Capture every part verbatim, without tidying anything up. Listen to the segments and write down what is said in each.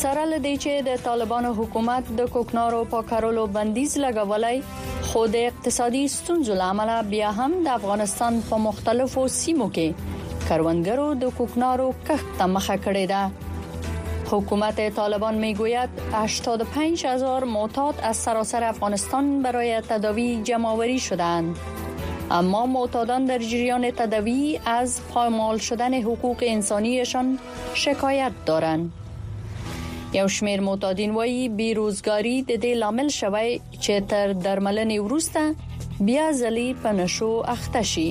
سره لدی چې د طالبانو حکومت د کوکنارو په کارولو بندیز لګولای خو د اقتصادي ستونزو لامل بیا هم د افغانستان په مختلفو سیمو کې کروندګرو د کوکنارو کښت ته مخه کړې ده. حکومت طالبان میگوید هشتاد و پنج هزار معتاد از سراسر افغانستان برای تداوی جمع‌آوری شدند. اما معتادان در جریان تداوی از پایمال شدن حقوق انسانیشان شکایت دارند. یو شمیر معتادین وایي بیروزګاری د دې لامل شوی چې تر درملنې وروسته بیا ځلې په نشو اخته شي.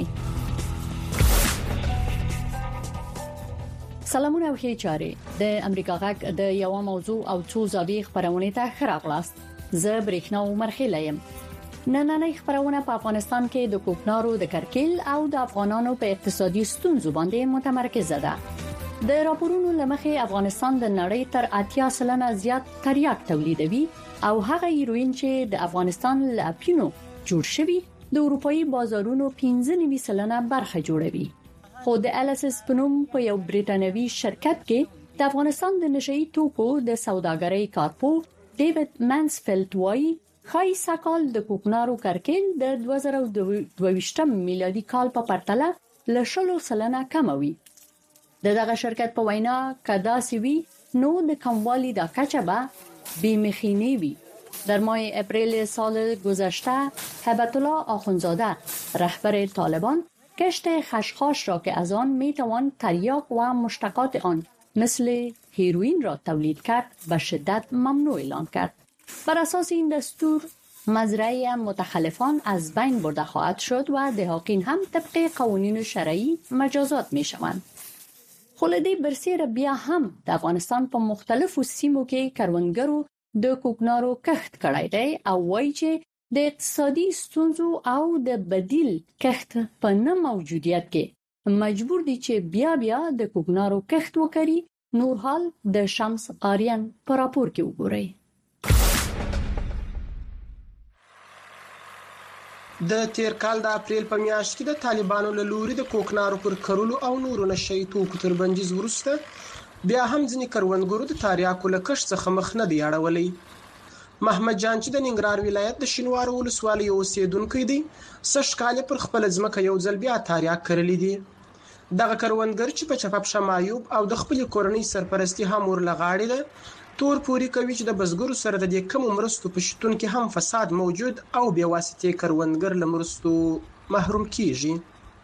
سلامونه او ښه چارې د امریکا غږ د یو موضوع او څو زاویې خبرونه ته خراغلاست. زه برېښنا عمرخیل یم. نننۍ خبرونه په افغانستان کې د کوکنارو د کرکیل او د افغانانو په اقتصادي ستونزو باندې متمرکز ده. د راپورونو لمخې افغانستان د نړۍ تر اتیا سلنه زیات تریاک تولیدوي او هغه هیروین چې د افغانستان له اپینو جوړ شوی د اروپאי بازارونو پنځه نوي سلنه برخه جوړوي. خو د الاسس پنوم په یو بریټانوي شرکت کې د افغانستان د نشئی توکو د سوداګرۍ کارپو ډیوډ مانسفیلد وایي خای سکال د کوکنارو کرکیل د دوه زره دوه ویشتم میلادي کال په پرتله له شلو سلنه کموي. د دغه شرکت په وینا کدا سوي نو د کموالی د کچه به بیمخینی وی. در ماه اپریل سال گذشته هبت الله آخونزاده رهبر طالبان کشت خشخاش را که از آن میتوان تریاک و مشتقات آن مثل هیروین را تولید کرد به شدت ممنوع اعلان کرد. بر اساس این دستور مزرعه متخلفان از بین برده خواهد شد و دهاقین هم طبق قوانین شرعی مجازات میشوند. خلدی برسیر بیا هم د افغانستان په مختلفو سیمو کې کروندګرو د کوکنارو کښت کړای دی او وایي چې د اقتصادي ستونزو او د بدیل کښت په نه موجودیت کې مجبور دي چې بیا بیا د کوکنارو کښت وکړي. نور حال د شمس آریان په راپور کې وګورئ. د تیر کال د اپریل په میاشت کې د طالبانو له لوري د کوکنارو پر کرلو او نورو نشئی توکو تر بندیز وروسته بیا هم ځینې کروندګرو د تریاکو له کښت څخه مخ نه دی اړولی. محمد جان چې د ننګرهار ولایت د شینوارو ولسوالۍ اوسیدونکی دی سږ کال پر خپل ځمکه یو ځل بیا تریاک کړلی دی. دغه کروندګر چې په چپپ شمایوب او د خپل کورنۍ سرپرستی هم ورلغاړي ده تور پوری کوي چې د بزګرو سره د دې کم مرستو په شتون کې هم فساد موجود او بیا واسطه کروندګر له مرستو محروم کیږي.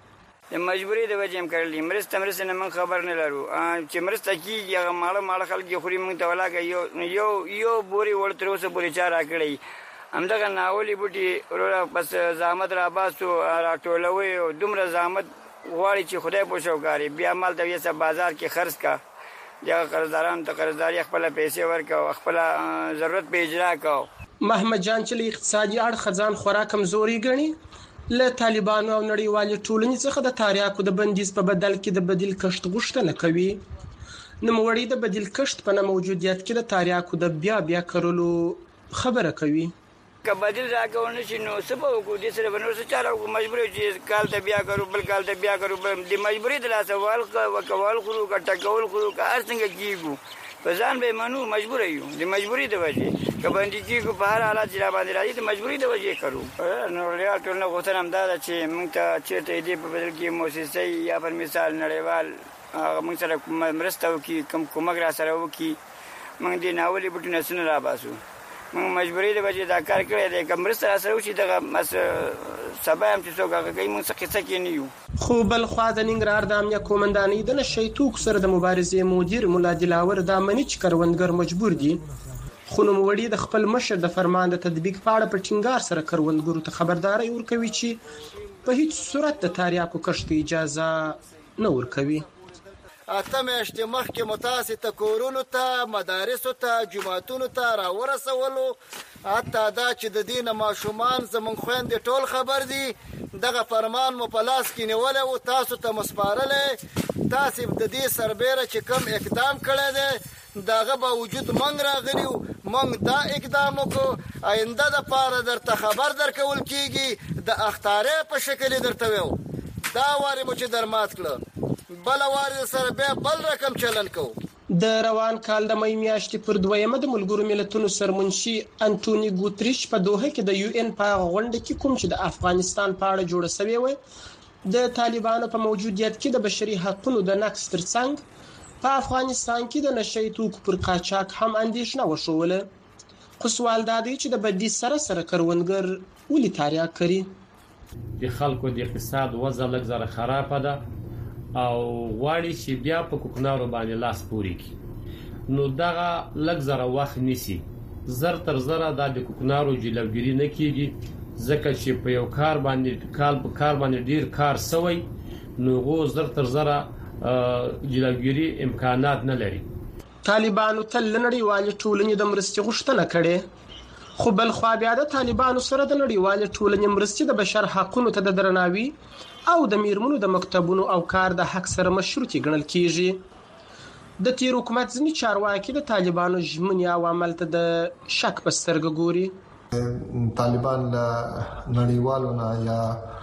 د مجبوری د وجه هم کړلی مرسته مرسته نه من خبر نه لرو چې مرسته کیږي هغه ماړه ماړه خلک خوري مونږ ته ولاګي یو یو یو بوري ورته اوسه پوری چاره کړی همدغه ناولي بوټي وروره پس زحمت را باسو راټولوي او دومره زحمت غواړي چې خدای په شوګاري بیا مال د ویسه بازار کې خرڅ کا دغه قرضداران ته قرضداري خپل پیسې ورکاو خپل ضرورت په اجرا کاو. محمد جان چې اقتصادي اړخ ځان خورا کمزوري ګڼي له طالبانو او نړیوال ټولنې څخه د تریاکو د بندیز په بدل کې د بدیل کښت غوښتنه کوي. نوموړی د بدیل کښت په نه موجودیت کې د تریاکو د بیا بیا کولو خبره کوي. که بدیل راکول نشي نو سبا وکړو د سره بنور څه چاره وکړو مجبور چې کال ته بیا کړو بل کال ته بیا کړو د مجبوری د لاسه وال وکول خورو کټ کول خورو که هر څنګه کیږو په ځان به منو مجبور یو د مجبوری د وجه که باندې کیږو په هر حالت را باندې راځي د مجبوری د وجه کړو. نو ریال ټول نه غوښتنه هم دا چې موږ ته چیرته دې په بدل کې موسسه یا پر مثال نړیوال موږ سره مرسته وکړي کوم کومک را سره وکړي موږ دې ناولي بوټونه سن را باسو موږ مجبوری د وجه دا کار کړی دی کوم مرسته را سره وشي دغه مس سبا هم چې څوک هغه کوي موږ څه قصه کې نه یو. خو بل خوا د ننګرهار د امنیه قومندانۍ د نشئی توکو سره د مبارزې مدیر مولا دلاور د امني چې کروندګر مجبور دي خو نوموړي د خپل مشر د فرمان د تطبیق په اړه په ټینګار سره کروندګرو ته خبرداري ورکوي چې په هیڅ صورت د تریاکو کښت اجازه نه ورکوي. اته میاشتې مخکې متاسې کورونو ته مدارسو ته جماعتونو ته راورسولو حتی دا چې د دینه ماشومان زمونږ خویندې ټول خبر دي دغه فرمان مو په لاس کې نیولی و تاسو ته مسپارلی تاسې د دې سربیره چې کم اقدام کړی دی دغه باوجود موږ راغلي وو موږ دا اقدام وکړو آینده دپاره درته خبر درکول کېږي د اختارې په شکل یې درته ویو دا وارې مو چې در مات کړه بل وارې سره بیا بل رقم چلن کوو. د روان کال د مې میاشتې پر دویمه د ملګرو ملتونو سرمنشي انټونی ګوتریش په دوحه کې د یو ان په غونډه کې کوم چې د افغانستان په اړه جوړ شوی و د طالبانو په موجودیت کې د بشري حقوقو د نقض ترڅنګ په افغانستان کې د نشئی توکو پر قاچاق هم اندیشنه وشوله. خو سوال دا دی چې د بدی سره سره کروندګر ولې تاریخ کړي؟ د خلکو د اقتصاد وضع لږ زره خرابه ده او غواړي چې بیا په کوکنارو باندې لاس پوري کړي. نو دغه لږ زره وخت نیسي، زر تر زره د کوکنارو جلوګیری نه کیږي، ځکه چې په یو کار باندې کال په کار باندې ډیر کار سوی، نو غو زر تر زره جلوګیری امکانات نه لري. طالبانو تل نړیوال ټولنې د مرستې غوښتنه کړې، خو بل خو بیا د طالبانو سره د نړیوال ټولنې مرستې د بشر حقوقو ته د درناوي او د میرمنو د مکتبونو او کار د حق سره مشروطي ګڼل کیږي. د تیر حکومت ځنی چارواکي د طالبانو ژمنې او عمل ته د شک په سترګه ګوري. طالبان نړیوالو نه یا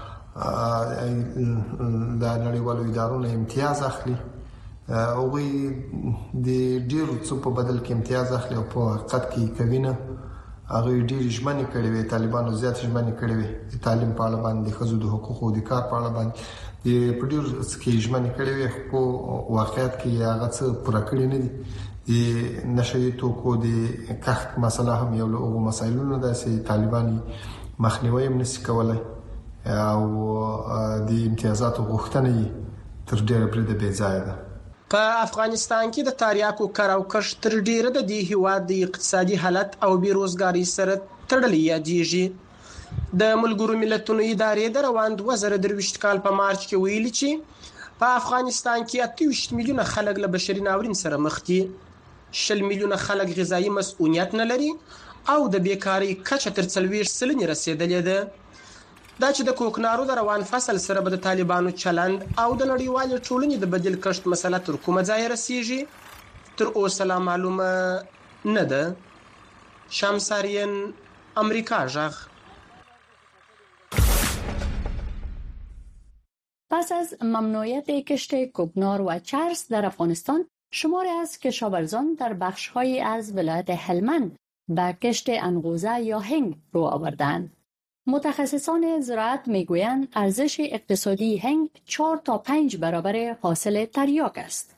د نړیوالو ادارو نه امتیاز اخلي، او وی د ډیرو څه په بدل کې امتیاز اخلي او په حقیقت کې کوي نه. هغه ډیر ژمنې کړې وي، طالبانو زیات ژمنې کړې وي د تعلیم په اړه باندې، خزو د حقوقو د کار په اړه باندې د پډیر کې ژمنې کړې وي، خو واقعیت کې هغه څه پوره کړی نه دي. د نشئی توکو د کښت مسله هم یو له مسایلونو ده چې طالبان مخنیوي هم نشي کولای او د امتیازاتو غوښتنې تر ډیره پرې د بې ځای ده. په افغانستان کې د تاریاکو کار او کښت تر ډیره د دې هیواد د اقتصادي حالت او بیروزګاری سره تړلې یادېږي. د ملګرو ملتونو ادارې د روان دوه زره درویشت کال په مارچ کې ویلي چې په افغانستان کې اته ویشت میلیونه خلک له بشري ناورین سره مخ دي، شل میلیونه خلک غذایی مسؤلیت نه لري او د بیکاری کچه تر څلوېښت سلنې رسیدلې ده. دا چې د کوکنارو د روان فصل سره به د طالبانو چلند او د نړیوال ټولنې د بدیل کښت مسله تر کومه ځای رسیږي تر اوسه لا معلومه نه ده. شمساریان، امریکا ژغ. پس از ممنوعیت کشت کوکنار و چرس در افغانستان، شماری از کشاورزان در بخش‌هایی از ولایت هلمند به کشت انقوزه یا هنگ رو آوردند. متخصصان زراعت میگویند ارزش اقتصادی هنگ چهار تا پنج برابر حاصل تریاک است.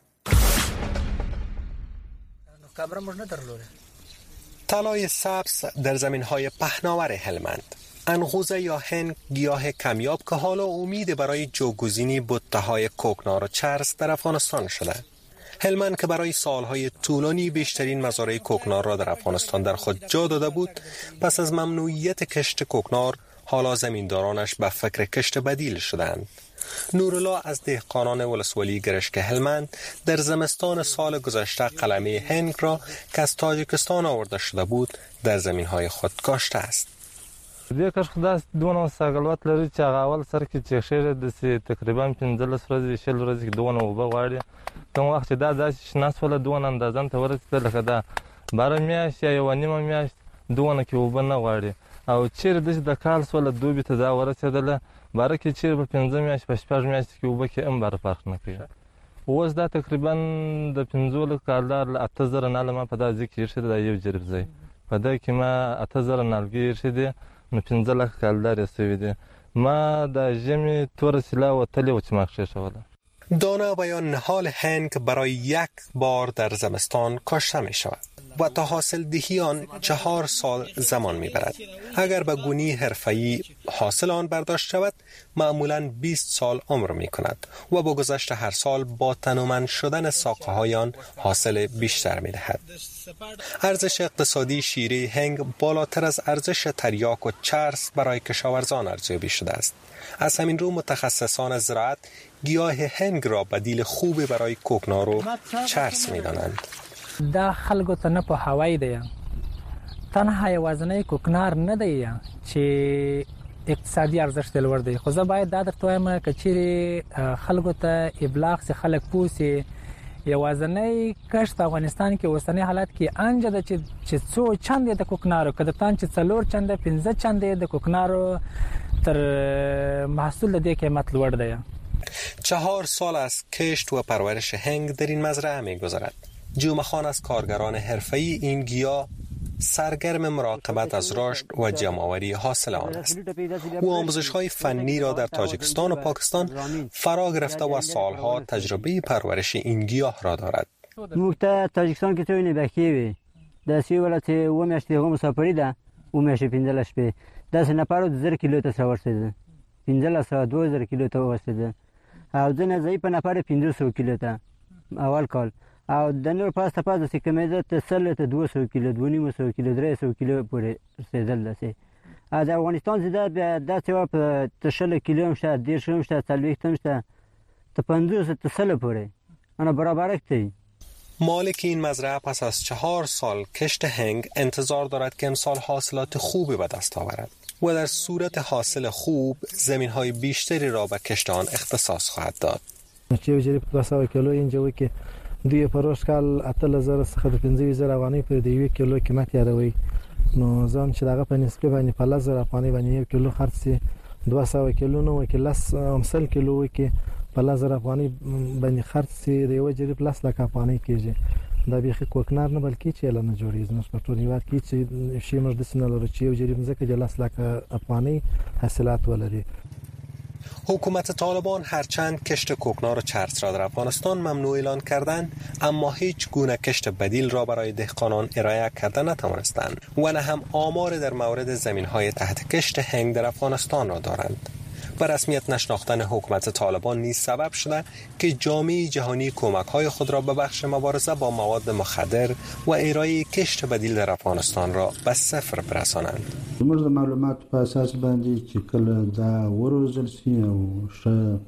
طلای سبز در زمین‌های پهناور هلمند. انقوزه یا هنگ گیاه کمیاب که حالا امید برای جوگزینی بته‌های کوکنار و چرس در افغانستان شده. هلمند که برای سالهای طولانی بیشترین مزارع کوکنار را در افغانستان در خود جا داده بود، پس از ممنوعیت کشت کوکنار حالا زمیندارانش به فکر کشت بدیل شدند. نورالله از دهقانان ولسوالی گرشک هلمند در زمستان سال گذشته قلمه هنگ را که از تاجیکستان آورده شده بود در زمینهای خود کاشته است. دې کښ خداس دونه ساګلوت لري چې هغه اول سر کې چې شیر د تقریبا پنځلس ورځې شل ورځې کې دونه وبه غواړي. کوم وخت دا داسې شناس ولا دونه اندازان ته ورسېدل لکه دا باره میاشت یا یوه نیمه میاشت دونه کې وبه نه غواړي، او چیرې داسې د کال سوله دوبي ته دا ورسېدله باره کې چیرې په پنځه میاشت په شپږ میاشتې کې وبه کې هم باره فرق نه کوي. اوس دا تقریبا د پنځولس کالدار له اته زره ناله ما په دا ځای کې ایښی دی، دا یو جریب ځای په دا کې ما اته زره نالګي ایښی دی، نو پنځه لک کالدار یې سوی دی. ما د ژمي توره سیلا وتلې و چې ما کښېښوله. دانه و یا نهال هنگ برای یک بار در زمستان کاشته می شود و تا حاصل دهی آن چهار سال زمان می برد. اگر به گونی حرفه‌ای حاصل آن برداشت شود معمولاً بیست سال عمر می کند و با گذشت هر سال با تنومند شدن ساقه های آن حاصل بیشتر می دهد. ارزش اقتصادی شیره هنگ بالاتر از ارزش تریاک و چرس برای کشاورزان ارزیابی شده است. از همین رو متخصصان زراعت گیاه هنگ را بدیل خوبی برای کوکنار و چرس می دانند. دا خلکو ته نه پوهاوی دی، تنها یوازینی کوکنار نه دی چې اقتصادي ارزښت یې لوړ دی، خو زه باید دا درته وایم که چیرې خلکو ته ابلاغ سي، خلک پوه سي، یوازینی کښت په افغانستان کې اوسنی حالت کې انجه ده چې څو چندې د کوکنارو که درته چې څلور چنده پنځه چندې د کوکنارو تر محصول د دې قیمت لوړ دی. چهار سال از کشت و پرورش هنگ در این مزرعه می گذرد. جمعه خان از کارگران حرفه‌ای این گیاه سرگرم مراقبت از رشد و جمع‌آوری حاصل آن است. او آموزش‌های فنی را در تاجیکستان و پاکستان فرا گرفته و سالها تجربه پرورش این گیاه را دارد. مکتا تاجیکستان که توی نبکیوی دستی ولات و میشتی هم مسافری ده و میشه پنجلش به دست نپرود زر کیلو تا سوارسده پنجل سه دو زر کیلو تا واسده او دن زای په نفر پنځه کیلو تا اول کال او د نور پاس ته پاس چې کمیزه ته سل ته دوه کیلو دوه نیم سو کیلو درې سو کیلو پورې رسیدل دسه ا د افغانستان زده د څو په تشل کیلو مشه ډیر شوم شته تلويخ تمشته ته پنځه ته سل پورې انا برابر کتی. مالک این مزرعه پس از چهار سال کشت هنگ انتظار دارد که امسال حاصلات خوبی به دست آورد و در صورت حاصل خوب زمین‌های بیشتری را به کشت آن اختصاص خواهد داد. چې وجری په دوه سوه کیلو اینجا کې دوی پروش کال اتل هزار څخه د پنځه زره افغانۍ پر دی یو کیلو قیمت یادوي نو ځم چې دغه په نسبت باندې په لزر افغانۍ باندې یو کیلو خرڅ دوه سوه کیلو نو کې لس امثال کیلو کې په لزر افغانۍ باندې خرڅ دی یو جری پلاس لک افغانۍ کېږي دا به کوکنار نه بلکې چې لنه جوړیږي نو په ټول هیواد کې چې شی مرده سنل چې یو جری مزه کې جلاس لک افغانۍ حاصلات ولري. حکومت طالبان هرچند کشت کوکنار و چرس را در افغانستان ممنوع اعلان کردند اما هیچ گونه کشت بدیل را برای دهقانان ارائه کرده نتوانستند و نه هم آمار در مورد زمین‌های تحت کشت هنگ در افغانستان را دارند و رسمیت نشناختن حکومت طالبان نیز سبب شده که جامعه جهانی کمک‌های خود را به بخش مبارزه با مواد مخدر و ارائه کشت بدیل در افغانستان را به صفر برسانند. زموږ د معلومات په اساس باندې چې کله دا وروزل شي او ښه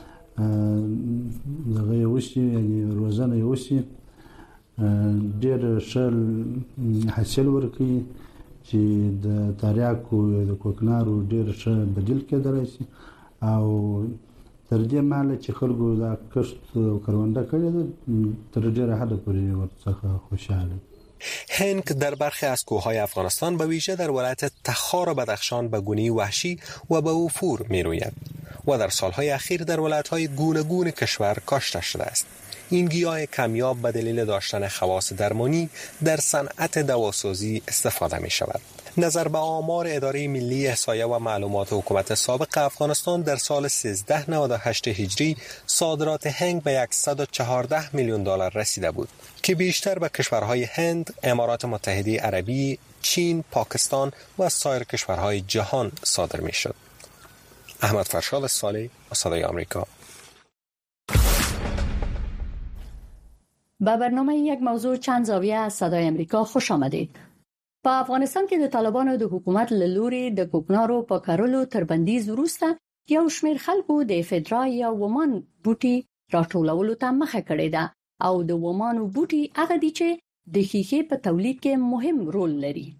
دغه یوسي یعنی روزانه یوسي ډېر ښه حاصل ورکوي چې د تاریاکو د کوکنارو ډېر ښه بدیل کېدلی شي او تر دې ماله چې خلکو دا کښت او کرونده کړې ده تر ډېره حده پورې ورڅخه خوشحاله. هنگ در برخی از کوههای افغانستان به ویژه در ولایت تخار و بدخشان به گونه‌ای وحشی و به وفور می‌روید و در سالهای اخیر در ولایت‌های گوناگون کشور کاشته شده است. این گیاه کمیاب به دلیل داشتن خواص درمانی در صنعت دواسازی استفاده می‌شود. نظر به آمار اداره ملی احصایه و معلومات حکومت سابق افغانستان در سال سیزده نود و هشت هجری صادرات هنگ به صد و چهارده میلیون دلار رسیده بود که بیشتر به کشورهای هند، امارات متحده عربی، چین، پاکستان و سایر کشورهای جهان صادر می‌شد. احمد فرشاد صالح، صدای آمریکا. با برنامه یک موضوع چند زاویه از صدای آمریکا خوش آمدید. په افغانستان کې د طالبانو د حکومت له لوري د کوکنارو په کارولو تر بندیز وروسته یو شمېر خلکو د فدرا یا ومان بوټي راټولولو ته مخه کړې ده او د ومانو بوټي هغه دي چې د ښیښې په تولید کې مهم رول لري.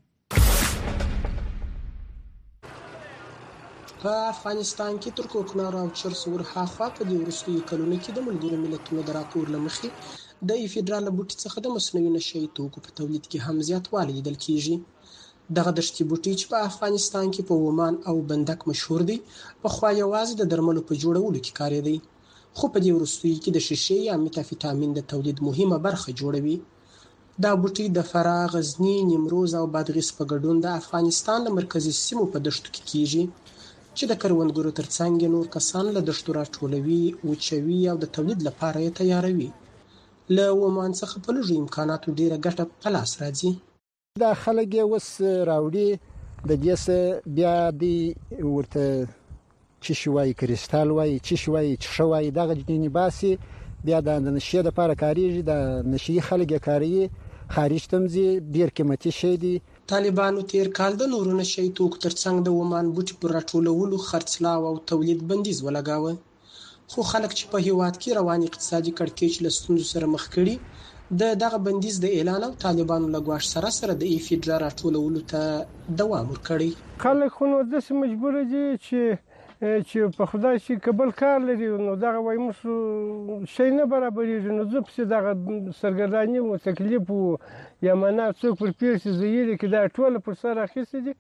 په افغانستان کې تر کوکنارو او چرس ورهاخوا په دې وروستیو کلونو کې د ملګرو ملتونو د راپور له مخې د فدرال بوټي څخه د مصنوعي نشهیي توکو په تولید کې هم زیاتوالی لیدل کیږي. دغه دشتي بوټي چې په افغانستان کې په ومان او بندک مشهور دي په خوا یوازې د درملو په جوړولو کې کارېدي خو په دې وروستیو کې د شیشې یا میتافیتامین د تولید مهمه برخه جوړوي. دا بوټي د فراه، غزنی، نیمروز او بادغیس په ګډون د افغانستان د مرکزي سیمو په دشتو کې کیږي چې د کروندګرو ترڅنګ نور کسان له دشتو راټولوي، وچوي او د تولید لپاره یې تیاروي. له ومان څخه په لږو امکاناتو ډیره ګټه په لاس راځي. دا خلک اوس راوړي د دې څه بیا دی ورته چې شوي کریستال وای چې شوي چې شوي دغه جنې باسي بیا د نشي د لپاره کاریږي د نشي خلک کاریږي خارج تمزي ډیر قیمتي شي دي. طالبانو تیر کال د نورو نشي توکو ترڅنګ د ومان بوټي پر راټولولو خرڅلاو او تولید بندیز ولګاوه خو خلک چې په هیواد کې روان اقتصادي کړکېچ له ستونزو سره مخ کړي د دغه بندیز د اعلان او طالبانو لګواش سره سره د فدرا راټولولو ته دوام ورکړي. خلک خو نو د مجبور دي چې چې په خدای شي قبل کار لري نو دغه وای مو شي نه برابرېږي نو زه په دغه سرګرداني او تکلیف او یا معنا څوک پر پیښې زیری کې دا ټول پر سر اخیستي دي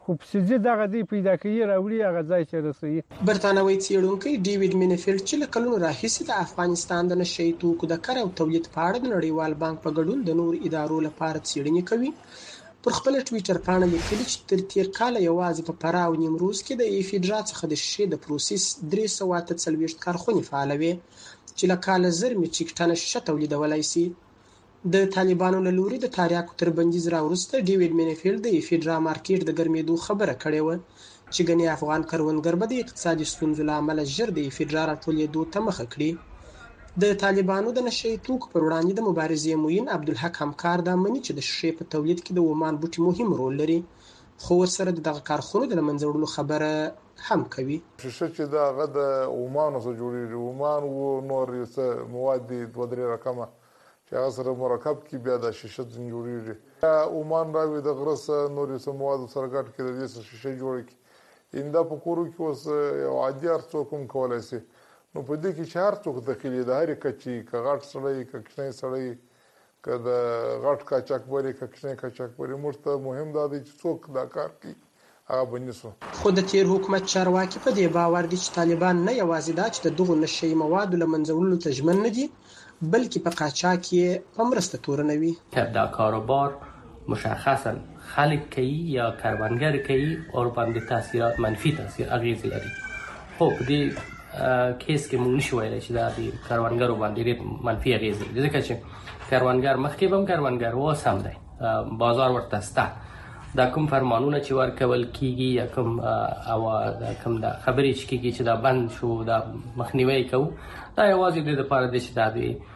خو پسیزه دغه دی پیدا کوي راوړي هغه ځای چې رسوي. برتانوي څېړونکی ډیوډ مینیفیلډ چې له کلونو راهیسې د افغانستان د نشه یي توکو د کار او تولید په اړه د نړیوال بانک په ګډون د نورو ادارو لپاره څېړنې کوي، پر خپل ټویټر پاڼه لیکلي چې تر تیر کال یوازې په فراه او نیمروز کې د ایفیډرا څخه د شیشې د پروسس درې سوه اته څلوېښت کارخونې فعاله وې چې له کاله زر میټریک ټنه شیشه تولیدولی سي. د طالبانو له لوري د تریاکو تر بندیز راوروسته ډیوډ مینیفیلډ د ایفیډرا مارکیټ د ګرمېدو خبره کړې وه چې ګنې افغان کروندګر به د اقتصادي ستونزو له امله ژر د ایفیډرا راټولېدو ته مخه کړي. د طالبانو د نشه یي توکو پر وړاندې د مبارزې موین عبدالحق همکار دا مني چې د شیشې په تولید کې د اومان بوټي مهم رول لري، خو ورسره د دغه کارخونو د له منځه وړلو خبره هم کوي. شیشه چې دا هغه د اومانو څخه جوړېږي، اومان و نور یې څه مواد دي دوه درې رقمه چې هغه سره مرکب کې بیا د شیشه ځینې جوړېږي. اومان راوي د غره څخه نور یې څه موادو سره ګډ کړي د دې څخه شیشه جوړه کړي. ایندا په کورو کې اوس یو عادي هر څوک هم کولی شي. نو په دې کې چې هر څوک دخیل د هرې کچې که غټ سړی که کوچنی سړی که د غټ قاچاقبري که کوچنی قاچاقبري، موږ ته مهم دا دی چې څوک دا کار کوي هغه به نیسو. خو د تیر حکومت چارواکي په دې باور دي چې طالبان نه یوازې دا چې د دغو نشه یي موادو له منځه وړلو ته ژمن نه دي، بلکې په قاچاق یې په مرسته تورنوي. دا کاروبار مشخصا خلق کوي یا کروندګر کوي او باندې تاثیرات منفي تاثیر اغیز لري. خو په دې کیس کې موږ نشو ویلی چې دا د کروندګرو باندې ډېر منفي اغیز لري، ځکه چې کروندګر مخکې به هم کروندګر و، اوس هم دی، بازار ورته شته. دا کوم فرمانونه چې ورکول کیږي یا کوم او کوم دا خبرې چې کیږي چې دا بند شو، دا مخنیوی کوو، دا یوازې د دې لپاره دی چې دا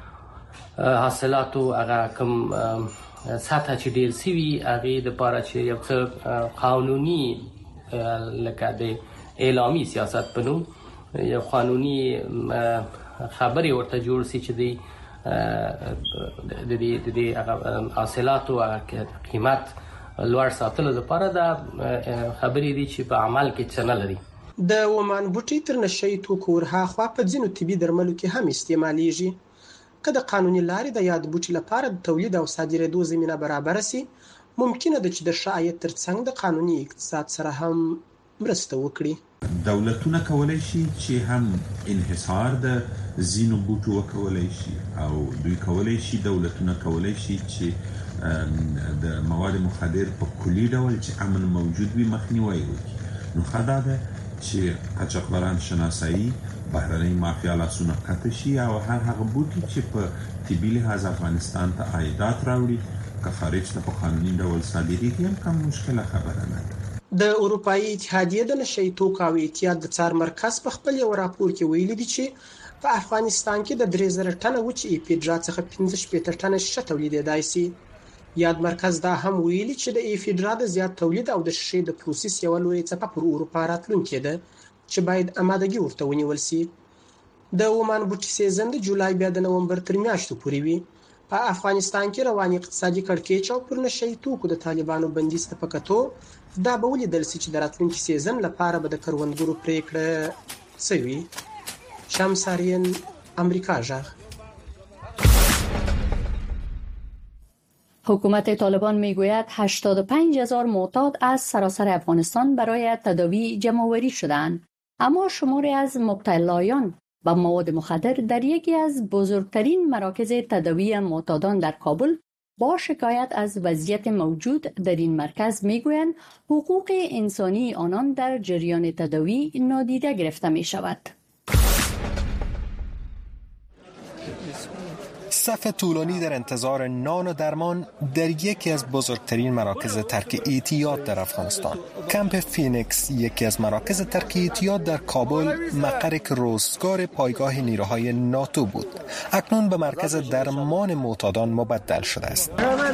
د حاصلاتو هغه کوم سطحه چې ډېر سوي هغې دپاره چې یو څه قانوني لکه د اعلامي سیاست په نوم یو قانوني خبرې ورته جوړ سي چې د د دې حاصلاتو قیمت لوړ ساتلو لپاره دا خبرې دي چې په عمل کې څه نه لري. د اومان بوټي تر نشه یي توکو ورهاخوا په ځینو طبي درملو کې هم استعمالیږي. که د قانوني لارې د یاد بوټي لپاره د تولید او صادرېدو زمینه برابره سي، ممکنه ده چې د ښه عاید ترڅنګ د قانوني اقتصاد سره هم مرسته وکړي. دولتونه کولای شي چې هم انحصار د ځینو بوټو وکولای شي، او دوی کولای شي دولتونه کولای شي چې د مواد مخدر په کلي ډول چې امن موجود وي مخنیوی وکړي. نو ښه دا ده چې قاچاقبران شناسایی، بهرنۍ مافیا لاسونه قطع شي او هر هغه بوټي چې په طبي لحاظ افغانستان ته عایدات راوړي که خارج ته په قانوني ډول صادرېږي هم کم مشکله خبره نه ده. د اروپایي اتحادیې د نشه یي توکو او احتیاط د څار مرکز په خپل یو راپور کې ویلي دي چې په افغانستان کې د درې زره ټنه وچ ایفیډرا څخه پنځه شپېته ټنه شیشه تولیدېدای سي. یاد مرکز دا هم ویلي چې د ایفیډرا د زیات تولید او د شیشې د پروسس یوه لویه څپه پر اروپا راتلونکې ده چې باید امادګي ورته ونیول سي. د اومان بوټي سیزن د جولای بیا د نومبر تر میاشتو پورې وي. په افغانستان کې روان اقتصادي کړکېچ او پر نشه یي توکو د طالبانو بندیز ته په کتو دا به ولیدل سي چې د راتلونکي سیزن لپاره به د کروندګرو پریکړه څه وي. شمس آرین، امریکا ژغ. حکومت طالبان میگوید هشتاد و پنج هزار معتاد از سراسر افغانستان برای تداوی جمع‌آوری شدند، اما شماری از مبتلایان و مواد مخدر در یکی از بزرگترین مراکز تداوی معتادان در کابل با شکایت از وضعیت موجود در این مرکز میگویند حقوق انسانی آنان در جریان تداوی نادیده گرفته می شود. صف طولانی در انتظار نان و درمان در یکی از بزرگترین مراکز ترک اعتیاد در افغانستان. کمپ فینکس یکی از مراکز ترک اعتیاد در کابل مقر روزگار پایگاه نیروهای ناتو بود. اکنون به مرکز درمان معتادان مبدل شده است.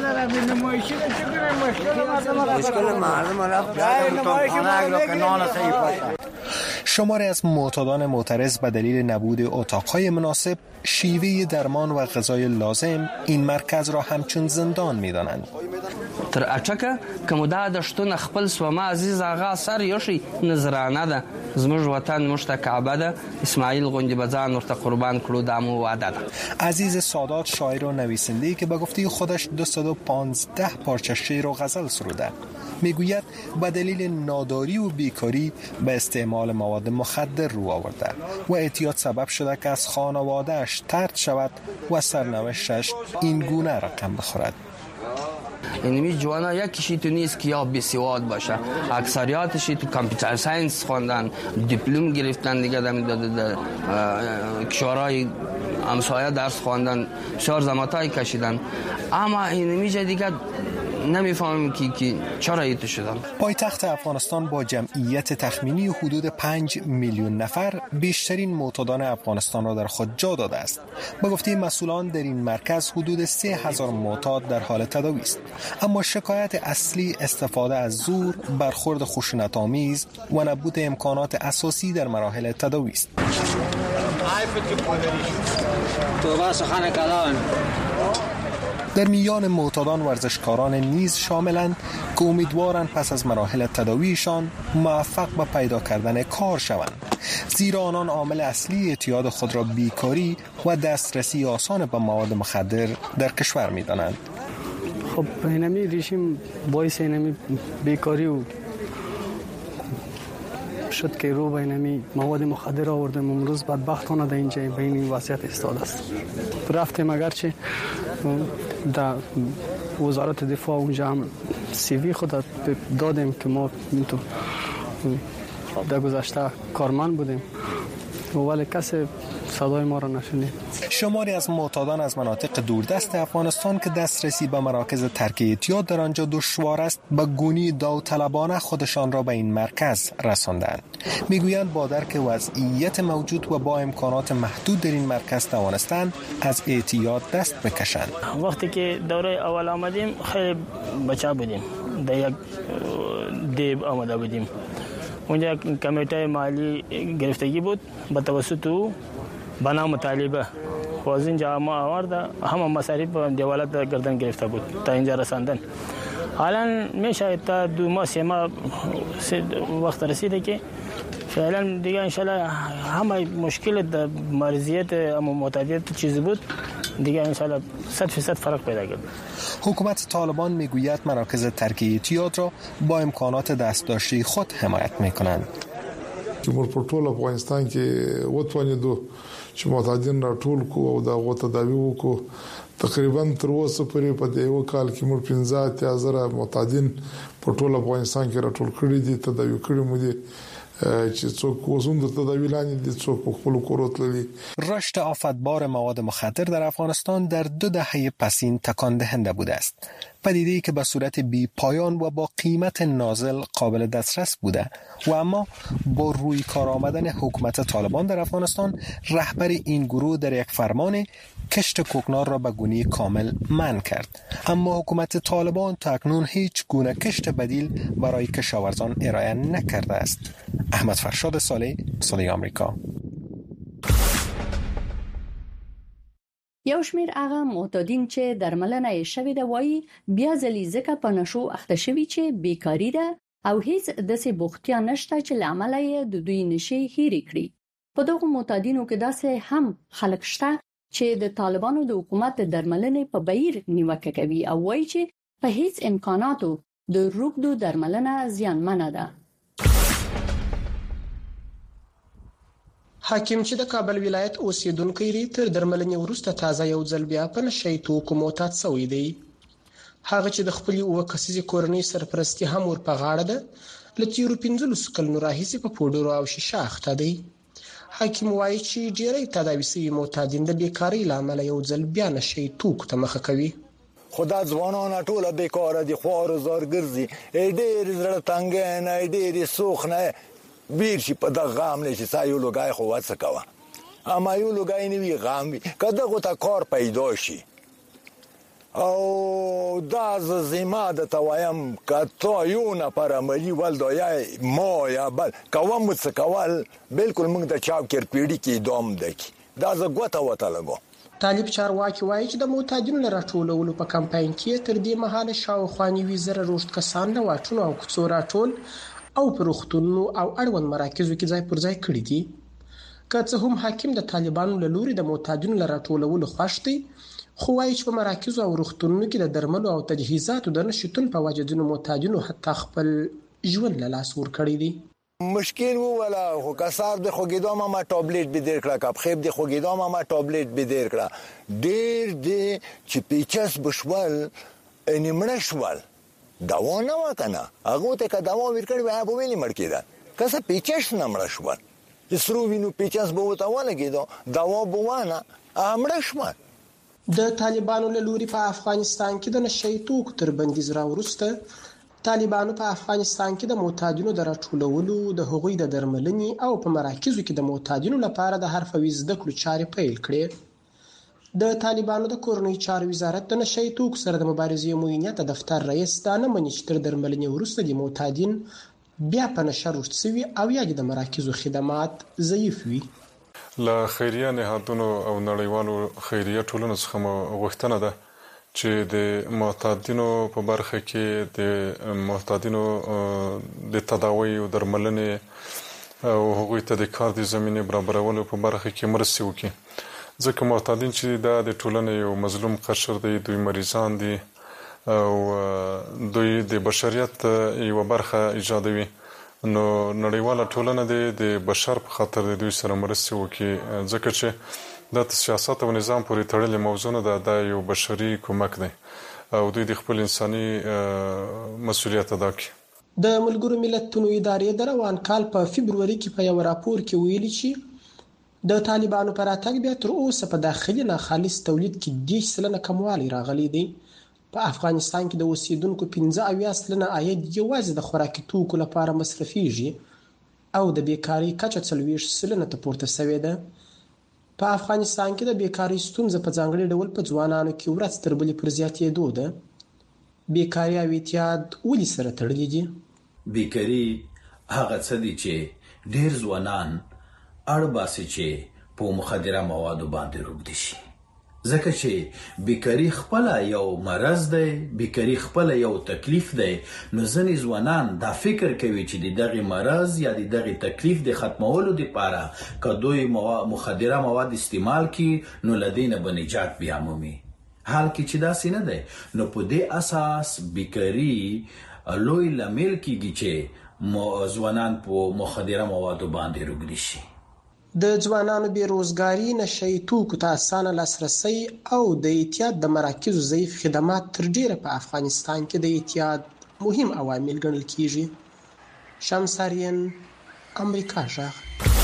شماری از معتادان معترض به دلیل نبود اتاقهای مناسب، شیوه درمان و غذای لازم این مرکز را همچون زندان می‌دانند. تر اټکه کوم دا د شتون خپل سوما عزیز آغا سر یوشي نظرانه ده زموږ وطن مشت کعبه ده اسماعیل غوندی بزان ورته قربان کړو دامو وعده ده. عزیز سادات شاعر و نویسنده‌ای که به گفته خودش دویست و پانزده پارچه شعر و غزل سروده میگوید به دلیل ناداری و بیکاری به استعمال مواد مخدر رو آورده و اعتیاد سبب شده که از خانواده‌اش طرد شود و سرنوشتش این گونه رقم بخورد. اینمی جوانا یکیشی تو نیست که یا بیسواد باشه، اکثریاتشی تو کامپیوتر ساینس خوندن، دیپلم گرفتن دیگه در کشورهای همسایه درس خوندن، بسیار زحمتایی کشیدن، اما اینمی جا دیگه نمیفهمیم که که چرا ایتو شدن. پایتخت افغانستان با جمعیت تخمینی حدود پنج میلیون نفر بیشترین معتادان افغانستان را در خود جا داده است. با گفته مسئولان در این مرکز حدود سه هزار معتاد در حال تداوی است. اما شکایت اصلی استفاده از زور، برخورد خشونت‌آمیز و نبود امکانات اساسی در مراحل تداوی است. در میان معتادان ورزشکاران نیز شاملند که امیدوارند پس از مراحل تداویشان موفق به پیدا کردن کار شوند، زیرا آنان عامل اصلی اعتیاد خود را بیکاری و دسترسی آسان به مواد مخدر در کشور می‌دانند. خب اینمی ریشیم باعث اینمی بیکاری و شد که رو بینمی مواد مخدر آوردم. امروز بدبختانه در اینجا به این وضعیت استاد است. رفتیم اگرچه در وزارت دفاع اونجا هم سی وی خود دادیم که ما در گذشته کارمند بودیم ولی کسی صدای ما را نشنید. شماری از معتادان از مناطق دوردست افغانستان که دسترسی به مراکز ترک اعتیاد در آنجا دشوار است، به گونی داوطلبانه خودشان را به این مرکز رساندند. میگویند با درک وضعیت موجود و با امکانات محدود در این مرکز توانستند از اعتیاد دست بکشند. وقتی که دوره اول آمدیم خیلی بچه بودیم، در یک دیب آمده بودیم. اونجا کمیته مالی گرفتگی بود به توسط او بنا مطالبه و از اینجا ما آورده همه مصارف دولت گردن گرفته بود تا اینجا رساندن. حالا میشه تا دو ماه سه ماه وقت رسیده که فعلا دیگه انشالله همه مشکل در مرزیت اما معتادیت چیزی بود دیگه انشالله صد فیصد فرق پیدا کرد. حکومت طالبان میگوید مراکز ترک اعتیاد را با امکانات دستداشتی خود حمایت میکنند. چې موږ په ټول افغانستان کې وټوانیدو چې معتادین راټول کو او دا غوته تداوی وکړو. تقریبا تر اوسه پورې په دې یو کال کې موږ پنځه اتیا زره معتادین په ټول افغانستان کې راټول کړي دي، تداوی کړي مو دي چې څوک وزوند تداوی لاندې دي، څوک په خپل کورو تللي. رشد آفتبار مواد مخدر در افغانستان در دو دهه پسین تکان دهنده بوده است. پدیده‌ای که به صورت بی پایان و با قیمت نازل قابل دسترس بوده و اما با روی کار آمدن حکومت طالبان در افغانستان رهبر این گروه در یک فرمان کشت کوکنار را به گونه کامل منع کرد. اما حکومت طالبان تا اکنون هیچ گونه کشت بدیل برای کشاورزان ارائه نکرده است. احمد فرشاد صالح، صدای آمریکا. یو شمیر هغه معتادین چې درملنه یې شوې ده وایي بیا ځلې ځکه په نشو اخته شوي چې بیکاری ده او هیڅ داسې بوختیا نشته چې له امله یې د دوی نشي هېرې کړي. په دغو معتادینو کې داسې هم خلک شته چې د طالبانو د حکومت د درملنې په بهیر نیوکه کوي او وایي چې په هیڅ امکاناتو د روغدو درملنه زیانمنه ده. حاکم چې د کابل ولایت اوسیدونکو لري تر درملنې وروسته تازه یو ځل بیا په نشي توکو معتاد شوی دی. هغه چې د خپل اوه کسیزې کورنۍ سرپرستی هم ور په غاړه ده، له تیرو پنځلسو کلونو راهیسې په پوډرو او شیشه اخته دی. حاکم وایي چې ډېری تداوي شوي معتادین د بیکارۍ له امله یو ځل بیا نشي توکو ته مخه کوي. خدا ځوانان ټول بیکاره دي، خوار و زار ګرځي، ډېر زړه تنګ نه، ډېر سوخ نه بیر شي په دغه غام نه چې سایو لګای خو وڅ کاوه. اما یو لګای نه وی غام وی کله غو تا کار پیدا شي او دا زما د توایم کته یو نه پر عملی ول دای ما یا بل کوم څه کول بالکل موږ د چاپ کړ پیډی کې دوم دکی دا ز غوته وته لګو طالب چارواکي وایي چې د معتادینو له راټولولو په کمپاین کې تر دې مهاله شاوخوا نوي زره روږد کسان له واټونو او کوڅو راټول او په روغتونونو او اړوند مراکزو کې ځای پر ځای کړي دي. که څه هم حاکم د طالبانو له لوري د معتادینو له راټولولو خوښ دی، خو وایي چې په مراکزو او روغتونونو کې د درملو او تجهیزاتو د نشتون په وجه ځینو معتادینو حتی خپل ژوند له لاسه ورکړی دی. مشکل و ولا خو کسار د خوګیدو ما ټابلیټ به دیر کړه کپ خیب د خوګیدو ما ټابلیټ به دیر کړه ډیر دی چې پیچس بشول انیمړ شوال داوا نه وکنه هغه ته که داوا ورکړي وای په ویلې مړ کېده کسه پیچس نه مړ شوال سرو وینو پیچس به وته ونه کېدو داوا بوانه امړ شوال. د طالبانو له لوري په افغانستان کې د نشئی توکو تر بندیز راوروسته طالبانو په افغانستان کې د معتادینو د راټولولو، د هغوی د درملنې او په مراکزو کې د معتادینو لپاره د حرفوي زده کړو چارې پیل کړې. د طالبانو د کورنۍ چارو وزارت د نشئی توکو سره د مبارزې موینت دفتر رئیس دا نه مني چې تر درملنې وروسته د معتادین بیا په نشه رشد شوي او یا د مراکزو خدمات ضعیف وي. له خیریه نهادونو او نړیوالو خیریه ټولنو څخه مو غوښتنه ده چې د معتادینو په برخه کې د معتادینو د تداوی او درملنې او هغوی ته د کار د زمینې برابرولو په برخه کې مرسته وکړي، ځکه معتادین چې دا د ټولنې یو مظلوم قشر دی، دوی مریضان دي او دوی د بشریت یو برخه ایجادوي، نو نړیواله ټولنه د بشر په خاطر د دوی سره مرسته وکړي، ځکه چې دا سیاست او نظام پورې تړلې موضوع نه ده، دا یو بشري کومک دی او دوی د خپل انساني مسؤلیت ادا کوي. د ملګرو ملتونو ادارې د روان کال په فبروري کې په یو راپور کې ویلي چې د طالبانو پر اتګ بیا تر اوسه په داخلي ناخالص تولید کې دیش سلنه کموالی راغلی دی. په افغانستان کې د اوسیدونکو پنځه اویا سلنه عاید یوازې د خوراکي توکو لپاره مصرفیږي او د بیکارۍ کچه څلوېښت سلنه ته پورته شوې ده. په افغانستان کې د بیکارۍ ستونزه په ځانګړي ډول په ځوانانو کې ورځ تر بلې پر زیاتېدو ده. بیکاري او اعتیاد ولې سره تړلي دي؟ بیکاري هغه څه دي چې ډېر ځوانان اړ باسي چې په مخدره موادو باندې روږدي شي، ځکه چې بیکاري خپله یو مرض دی، بیکاري خپله یو تکلیف دی. نو ځینې ځوانان دا فکر کوي چې د دغې مرض یا د دغې تکلیف د ختمولو دپاره که دوی مخدره مواد استعمال کړي نو له دې نه به نجات بیا مومي، حال کې چې داسې نه دی. نو په دې اساس بیکاري لوی لامل کیږي چې ځوانان په مخدره موادو باندې روږدي شي. د ځوانانو بیروزګاري، نشئی توکو ته اسانه لاسرسی او د اعتیاد د مراکزو ضعیف خدمات تر ډیره په افغانستان کې د اعتیاد مهم عوامل ګڼل کیږي. شمسارین، امریکا غږ.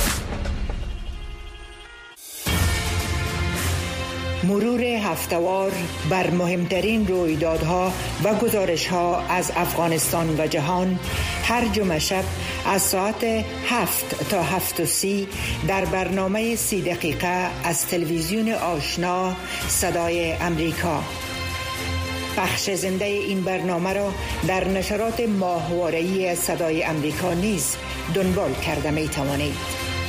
مرور هفته‌وار بر مهمترین رویدادها و گزارش‌ها از افغانستان و جهان هر جمعه شب از ساعت هفت تا هفت و سی در برنامه سی دقیقه از تلویزیون آشنا صدای امریکا. بخش زنده این برنامه را در نشرات ماهواره‌ای صدای امریکا نیز دنبال کرده می توانید.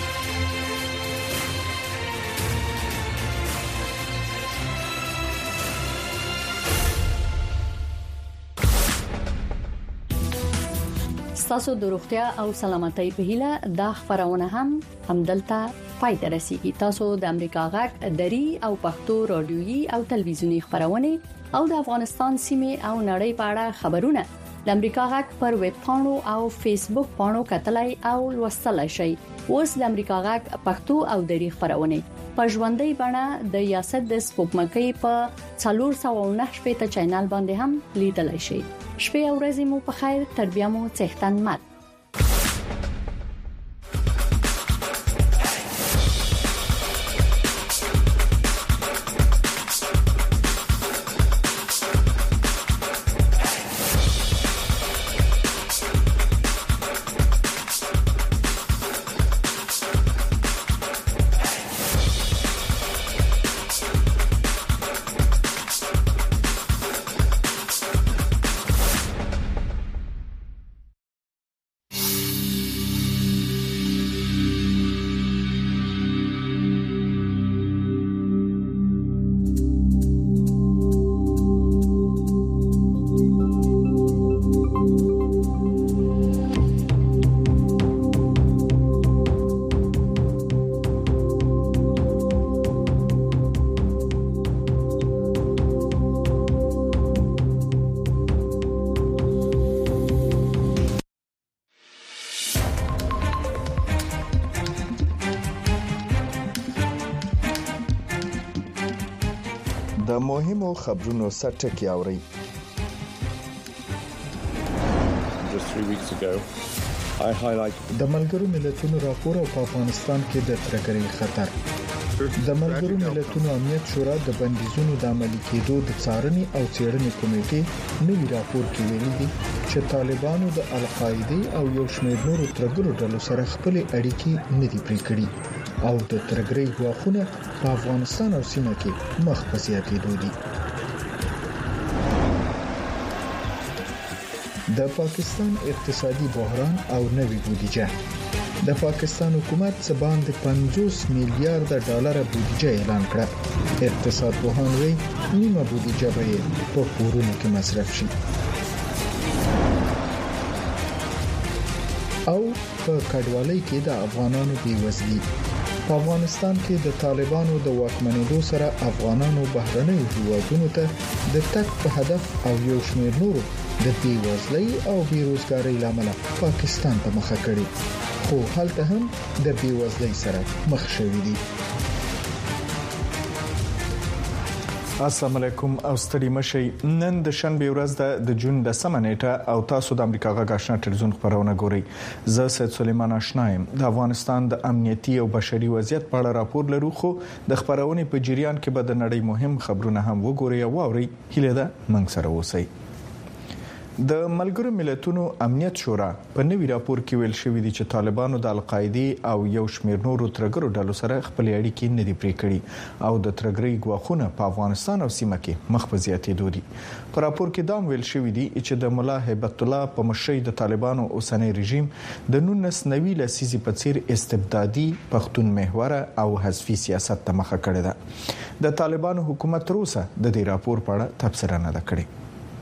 تاسو د روغتیا او سلامتۍ په هیله دا خبرونه هم همدلته پای ته رسیدي. تاسو د امریکا غږ دری او پښتو رادیويي او تلویزیونی خبرونه او د افغانستان سیمه او نړۍ په اړه خبرونه د امریکا غږ پر ویب پاڼو او فیسبوک پاڼو کتلای او لوستلای شئ. اوس د امریکا غږ پښتو او دری خبرونه په ژوندۍ بڼه د یاسد د سپوږمکۍ په څلور سوه او نهه شپږ چینل باندې هم لیدلای شئ. شپه او ورځې مو په خیر، تر بیا مو څښتن مات. د مهمو خبرونو سرټکی اوري. د ملګرو ملتونو راپور او په افغانستان کې د ترګرۍ خطر. د ملګرو ملتونو امنیت شورا د بندیزونو د عملي کېدو د څارنې او څېړنې کمیټې نوی راپور کې ویلي دي چې طالبانو د القاعده او یو شمېر نورو ترګرو ډلو سره خپل اړیکې نه دي پرې کړې او د ترګرۍ غواخونه په افغانستان او سیمه کې مخ په زیاتېدو دي. د پاکستان اقتصادي بحران او نوې بودیجه. د پاکستان حکومت څه باندې پنځوس میلیارډ ډالر بودیجه اعلان کړه. اقتصاد پوهان وایي نیمه بودیجه به په کورونو کې مصرف شي. او په کډوالۍ کې د افغانانو بیوزلي. په افغانستان کې د طالبانو د واکمنېدو سره افغانانو بهرنیو هیوادونو ته د تګ په هدف او یو شمېر نورو د بیوزلۍ او بیروزګارۍ لامل پاکستان ته مخه کړي، خو هلته هم د بیوزلۍ سره مخ شوي دي. السلام علیکم او ستړي مشي. نن د شنبه ورځ د جون د سمه نیټه او تاسو د امریکا غږ آشنا ټلویزیون خبرونه ګورئ. زه سید سلیمان آشنایم. د افغانستان د امنیتي او بشري وضعیت په اړه راپور لرو، خو د خبرونې په جریان کې به د نړۍ مهم خبرونه هم وګورئ او واورئ. هیله ده موږ سره اوسئ. د ملګرو ملتونو امنیت شورا په نوي راپور کې ویل شوی دی چې طالبانو د القاعده او یو شمېر نورو ترګرو ډلو سره خپل اړیکې نه دي پرې کړې او د ترګرۍ غواخونه په افغانستان او سیمه کې مخ په زیاتېدو دي. په راپور کې دا ویل شوی دی چې د مولا هیبت الله په مشرۍ د طالبانو اوسنۍ رژیم د نولس نوي لسیزې په څیر استبدادي، پښتون محور او حذفي سیاست ته مخه کړې ده. د طالبانو حکومت تر اوسه د دې راپور په اړه تبصره نه ده کړې.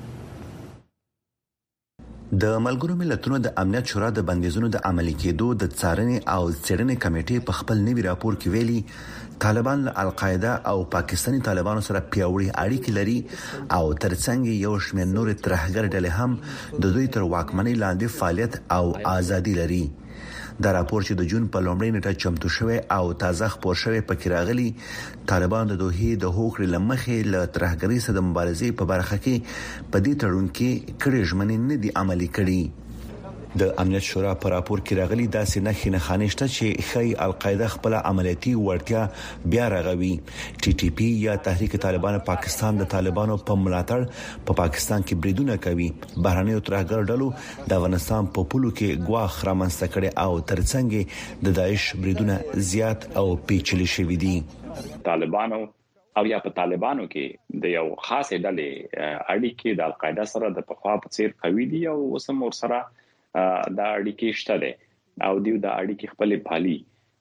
د ملګرو ملتونو د امنیت شورا د بندیزونو د عملي کېدو د څارنې او څېړنې کمیټې په خپل نوي راپور کې ویلي طالبان له القاعده او پاکستاني طالبانو سره پیاوړي اړیکې لري او ترڅنګ یو شمېر نور ترهګر ډلې هم د دوی تر واکمنۍ لاندې فعالیت او ازادي لري. دا راپور چې د جون په لومړۍ نیټه چمتو شوی او تازه خبر شوی پکې راغلي طالبان د دوه د هوکړې لمخې له ترهګرۍ سره د مبارزې په برخه کې په دې تړون کې کړي ژمنې نه دي عملي کړي. د امنیت شورا په راپور کې راغلي داسې نښې نه خانشته چې خی القاعده خپل عملیاتي وړتیا بیا رغوي. ټي ټي پی یا تحریک طالبان پاکستان د طالبانو په ملاتړ په پاکستان کې بریدونه کوي. بهرنیو ترهګر ډلو د افغانستان په پولو کې ګواښ رامنځته کړي او ترڅنګ د داعش بریدونه زیات او پیچلي شوي دي. طالبانو او یا په طالبانو کې د یو خاصه ډلې اړیکې د القاعده سره د پخوا په څیر قوي دي او وسم ور سره دا اړیکې شته ده او دیو دا اړیکې خپل پالي.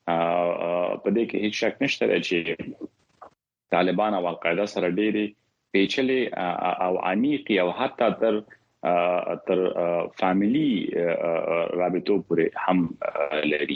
په دې کې هیڅ شک نشته چې طالبان او القاعده سره ډېری پیچلي او عمیق او حتی تر تر فاميلي رابطو پورې هم لري.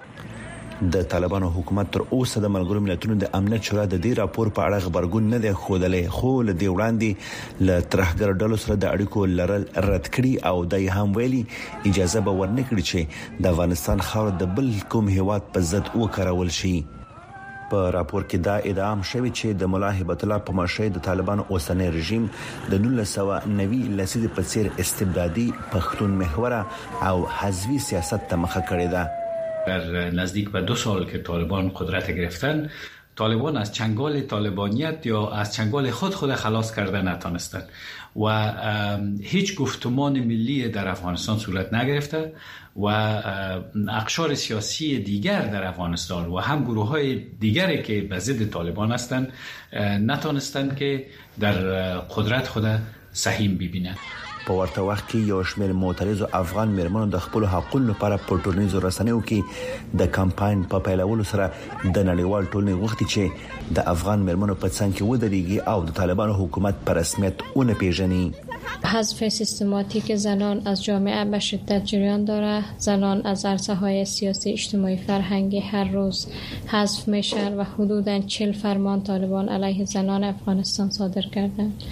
د طالبانو حکومت تر اوسه د ملګرو ملتونو د امنیت شورا د دې راپور په اړه خبرګون نه دی خوده، خو ل دې وړاندې ل ترهګر ډلو سره د اړیکو لرل رد کړي او دای هم ویلي اجازه به ورنکړي چې د افغانستان خاور د بل کوم هیواد په ضد وکړول شي. په راپور کې دا ادعام شوی چې د مولا هیبت الله په مشرۍ د طالبانو اوسنۍ رژیم د نولس سوه نوي لسیزې په څیر استبدادي، پښتون محور او حذفي سیاست ته مخه کړې ده. در نزدیک به دو سال که طالبان قدرت گرفتن، طالبان از چنگال طالبانیت یا از چنگال خود خود خلاص کرده نتانستند و هیچ گفتمان ملی در افغانستان صورت نگرفته و اقشار سیاسی دیگر در افغانستان و هم گروه های دیگری که به ضد طالبان هستند نتانستند که در قدرت خود سهیم ببینند. په ورته وخت کې یو شمېر معترضو افغان میرمنو د خپل حقوقو لپاره په ټولنیزو رسنیو کې د کمپاین په پیلولو سره د نړیوال ټولنې غوښتي چې د افغان میرمنو په څنګ کې ودرېږي او د طالبانو حکومت په رسمیت اون پیژني. حذف سیستماتیک زنان از جامعه به شدت جریان داره. زنان از عرصه‌های سیاسی، اجتماعی، فرهنگی هر روز حذف میشن و حدوداً چهل فرمان طالبان علیه زنان افغانستان صادر کردند.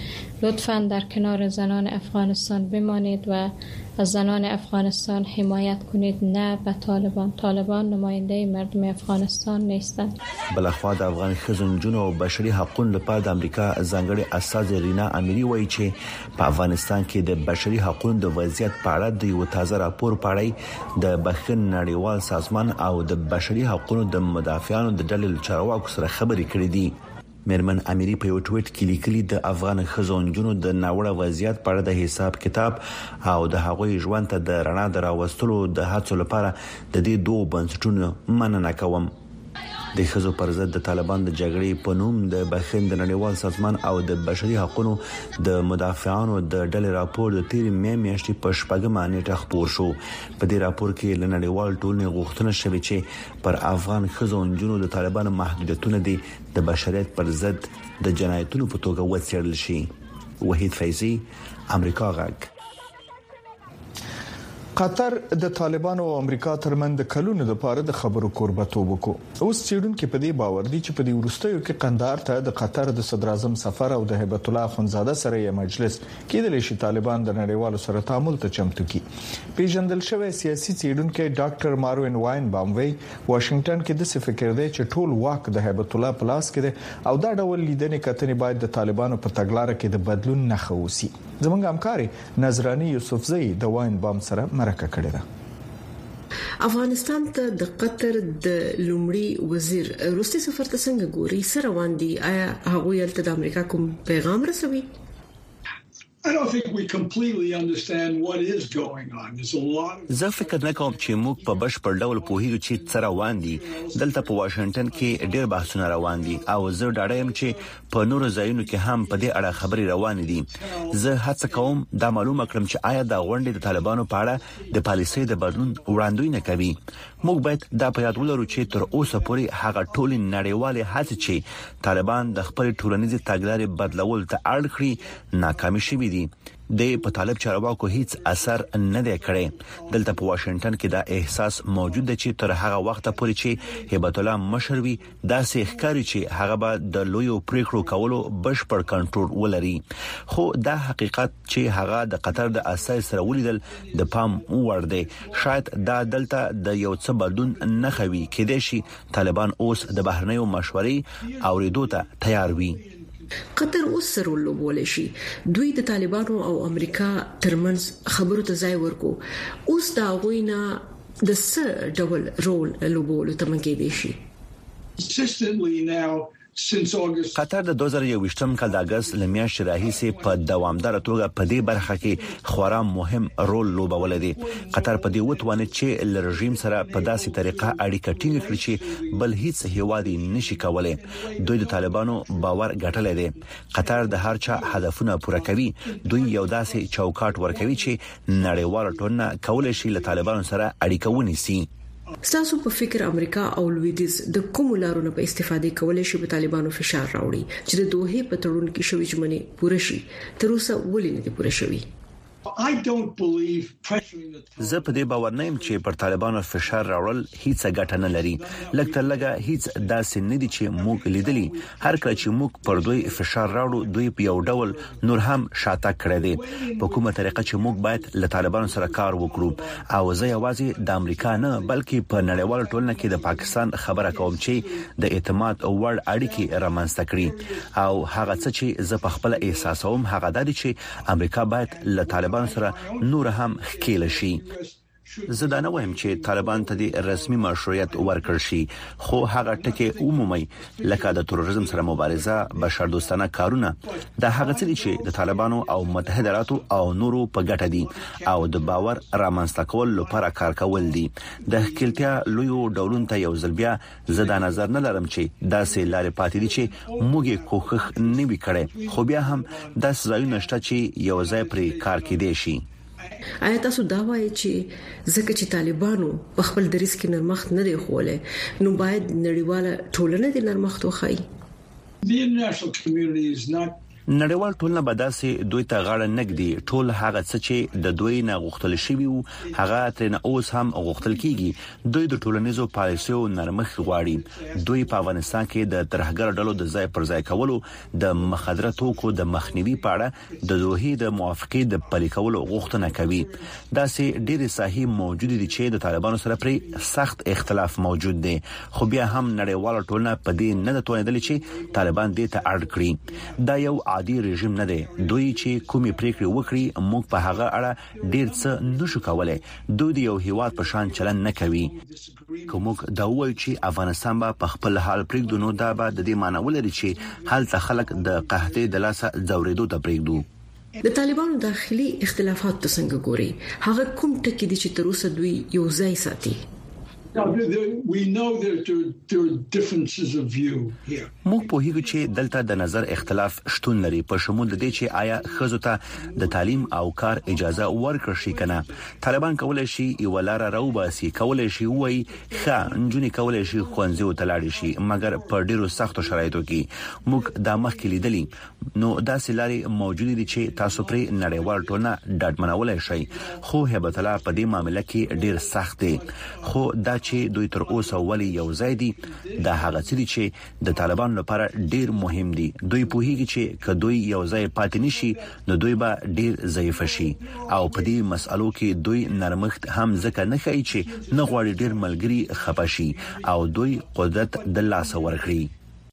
لطفاً در کنار زنان افغانستان بمانید و از زنان افغانستان حمایت کنید، نه به طالبان. طالبان نماینده مردم افغانستان نیستند. بلخوا د افغان ښځو او بشري حقوقو لپاره د امریکا ځانګړي استاذ رینا اميري وایي چې په افغانستان کې د بشري حقوقو د وضعیت په اړه د یو تازه راپور پاړی د بخښن نړیوال سازمان او د بشري حقوقو د مدافعانو د ډلې چارواکو سره خبرې کړې دي. میرمن اميري په یو ټویټ کې لیکلي د افغان ښځو د ناوړه وضعیت په اړه د حساب کتاب او د هغوی ژوند ته د رڼا دراوستلو د هڅو لپاره د دې دوه بنسټونو مننه کوم. د ښځو پر ضد د طالبان د جګړې په نوم د بخښن د نړیوال سازمان او د بشري حقوقو د مدافعانو د ډلې راپور د تیر مې میاشتې په شپږمه نیټه خپور شو. په دې راپور کې له نړیوال ټولنې غوښتنه شوې چې پر افغان ښځو د طالبان محدودیتونه دي د بشریت پر ضد د جنایتونو په توګه وڅېړل شي. وحید فیضی، امریکا غږ. قطر د طالبانو او امریکا ترمن د کلونو لپاره د خبرو کوربتوب وکړ. اوس چیرونکو په دې باور دي چې په دې وروستیو کې قندهار ته د قطر د صدر اعظم سفر او د هیبت الله اخونزاده سره یې مجلس کېدل شي طالبان د نړیوالو سره تعامل ته چمتو کی. پیژندل شوی سیاسي چیرونکو ډاکټر ماروین واین باموي واشنگټن کې د څه فکر دی چې ټول واک د هیبت الله پلاس کې دی او دا ډول لیدنې کتنې باید د طالبانو په تګلارې کې د بدلون نه خوسي. زمونږ همکاري نظرانی یوسفزئی د واین بام سره مرکه کړې ده. افغانستان ته د قطر د لومړي وزیر روسي سفر ته څنګه ګوري؟ سره واندي آیا هغه یلته د امریکا کوم پیغام رسوي؟ I don't think we completely understand what is going on. There's a lot of زه فکر نه کوم چې موږ په بشپړ ډول پوهیږو چې څه روان دي. دلته په واشنگټن کې ډېر بحثونه روان دي او زه ډاډه یم چې په نورو ځایونو کې هم په دې اړه خبرې روان دي. زه هڅه کوم دا معلومه کړم چې آیا دا غونډه د طالبانو په اړه د پالیسۍ د بدلون وړاندوینه کوي. موږ باید دا په یاد ولرو چې تر اوسه پورې هغه ټول نړیوالې هڅې چې طالبان د خپل ټولنیز تګلارې بدلول ته اړ کړی ناکامې شوې دي. د په طالب چارواکو هیڅ اثر نه دی کړی. دلته په واشنگټن کې دا احساس موجود دی چې تر هغه وخت پورې چې هیبت الله مشروي داسې ښکاري چې هغه به د لویو پریکړو کولو بشپړ کنټرول ولري. خو دا حقیقت چې هغه د قطر د اساس سره ولیدل د پام وړ دی. شاید دا دلته د یو څه بدلون نه خوي کېدای شي طالبان اوس د بهرنیو مشورې اوریدو ته تیار وي. قطر اوس سره لوبول شي. دوی د طالبانو او امریکا ترمنځ خبرو ته ځای ورکو. اوس دا غوینه د څه ډول رول لوبول ته مګې دي شي. consistently now since August. قطر د دوه زره یوویشتم کال د اگست لمیاشتې راهیسې په دوامدار توګه په دې برخه کې خورا مهم رول لوبول دي. قطر په دې وتوانه چې ل رژیم سره په داسې طریقه اړیکه ټینګ کړي چې بل هیڅ هیوادي نشي کولای. دوی د طالبانو باور ګټلې دي. قطر د هر چا هدفونه پوره کوي. دوی یو داسې چوکاټ ورکوي چې نړیوال ټولنه کولای شي له طالبانو سره اړیکه ونیسي. تاسو په فکر امریکا او لویدیز د کوم لارونو په استفاده کولای شي په طالبانو فشار راوړي چې د دوه په تړون کې شوی ژمنې پوره شي؟ تر اوسه ولې نه دي پوره شوی؟ I don't believe pressuring the زه په دې باور نه یم چې پر طالبانو فشار راوړل هیڅ ګټه نه لري. لکه لږه هیڅ داسې نه دي چې موږ لیدلی. هر کله چې موږ پر دوی فشار راوړو دوی په یو ډول نور هم شاته کړی دي. په کومه طریقه چې موږ باید له طالبانو سره کار وکړو او زه یوازې د امریکا نه بلکې په نړیوال ټولنه کې د پاکستان خبره کوم چې د اعتماد او وړ اړیکې رامنځته کړي او هغه څه چې زه په خپل احساسوم هغه د دې چې امریکا باید له طالبانو سره نور هم خکېل شي. زه دا نه وایم چې طالبان ته د رسمي مشروعیت ورکړ شي، خو هغه ټکي عمومي لکه د تروریزم سره مبارزه، بشردوستانه کارونه د هغه څه چې د طالبانو او متحده ایالاتو او نورو په ګټه دي او د باور رامنځته کول لپاره کار کول دي. د خپلتیا لوی ډولون ته یو ځل بیا زه دا نظر نه لرم چې داسې لارې پاتې دي چې موږ کوښښ نه وکړي، خو بیا هم د ځایونه شته چې یو ځای پرې کار کېدی شي. آیا تاسو دا وایي چې ځکه چې طالبانو په خپل دریس کې نرمښت نه دی خوله نو باید نړیواله ټولنه د نرمښت وخی؟ The international community is not نړیوال ټولنه به داسې دوی ته غاړه نګدي ټول هغه څه چې د دوی نه غوښتل شوی وو هغه ترنه اوس هم غوښتل کیږي. دوی د ټولنیزو پالیسیو نرمښت غواړي. دوی په افغانستان کې د ترهګر ډلو د ځای پر ځای کولو د مخدره توکو د مخنیوي په اړه د دوی د موافقې د پلي کولو غوښتنه کوي. داسې ډېر صحیح موجود دي چې د طالبانو سره پرې سخت اختلاف موجود دی خو بیا هم نړیوال ټولنه په دې نه توانیدل چې طالبان دې ته اړ کړي. دا یو عادي رژیم نه دی. دوی چې کومي پریکړې وکړي موږ په هغه اړه ډیر څه نشو کولای. دوی د یو هیواد په شان چلن نه کوي. کوم دا وایي چې افغانستان به په خپل حال پریږدو نو دا به د دې معنی ولري چې هلته خلک د قحطۍ د لاسه ځورېدو ته پریږدو. د طالبانو داخلي اختلافات څنګه ګوري؟ هغه کوم ټکي دي چې تر اوسه دوی یو ځای ساتي؟ We know that there, there are differences of view here. موږ په هیڅ چې دلته د نظر اختلاف شتون لري په شمول د دې چې آیا خزو ته د تعلیم او کار اجازه ورکړ شي کنه. طالبان کولای شي یو لار راوباسي کولای شي وای ښه انجونی کولای شي خوانځو تلاړي شي مګر په ډیرو سختو شرایطو کې موږ د مخکې لیدلی نو دا سلاري موجود دي چې تاسو پرې نړیوال ټولنه ډاډمنولای شي خو هبت الله په دې معاملې کې ډیر سخت دي. خو دا چې دوی تر اوسه ولي یو ځای دي دا هغه څه دي چې د طالبان لپاره ډیر مهم دي. دوی په هیڅ چې کدوې یو ځای پاتې نشي نو دوی به ډیر ضعیف شي او په دې مسالو کې دوی نرمښت هم ځکه نه کوي چې نه غواړي ډیر ملګری خپه شي او دوی قدرت د لاس ورکړي.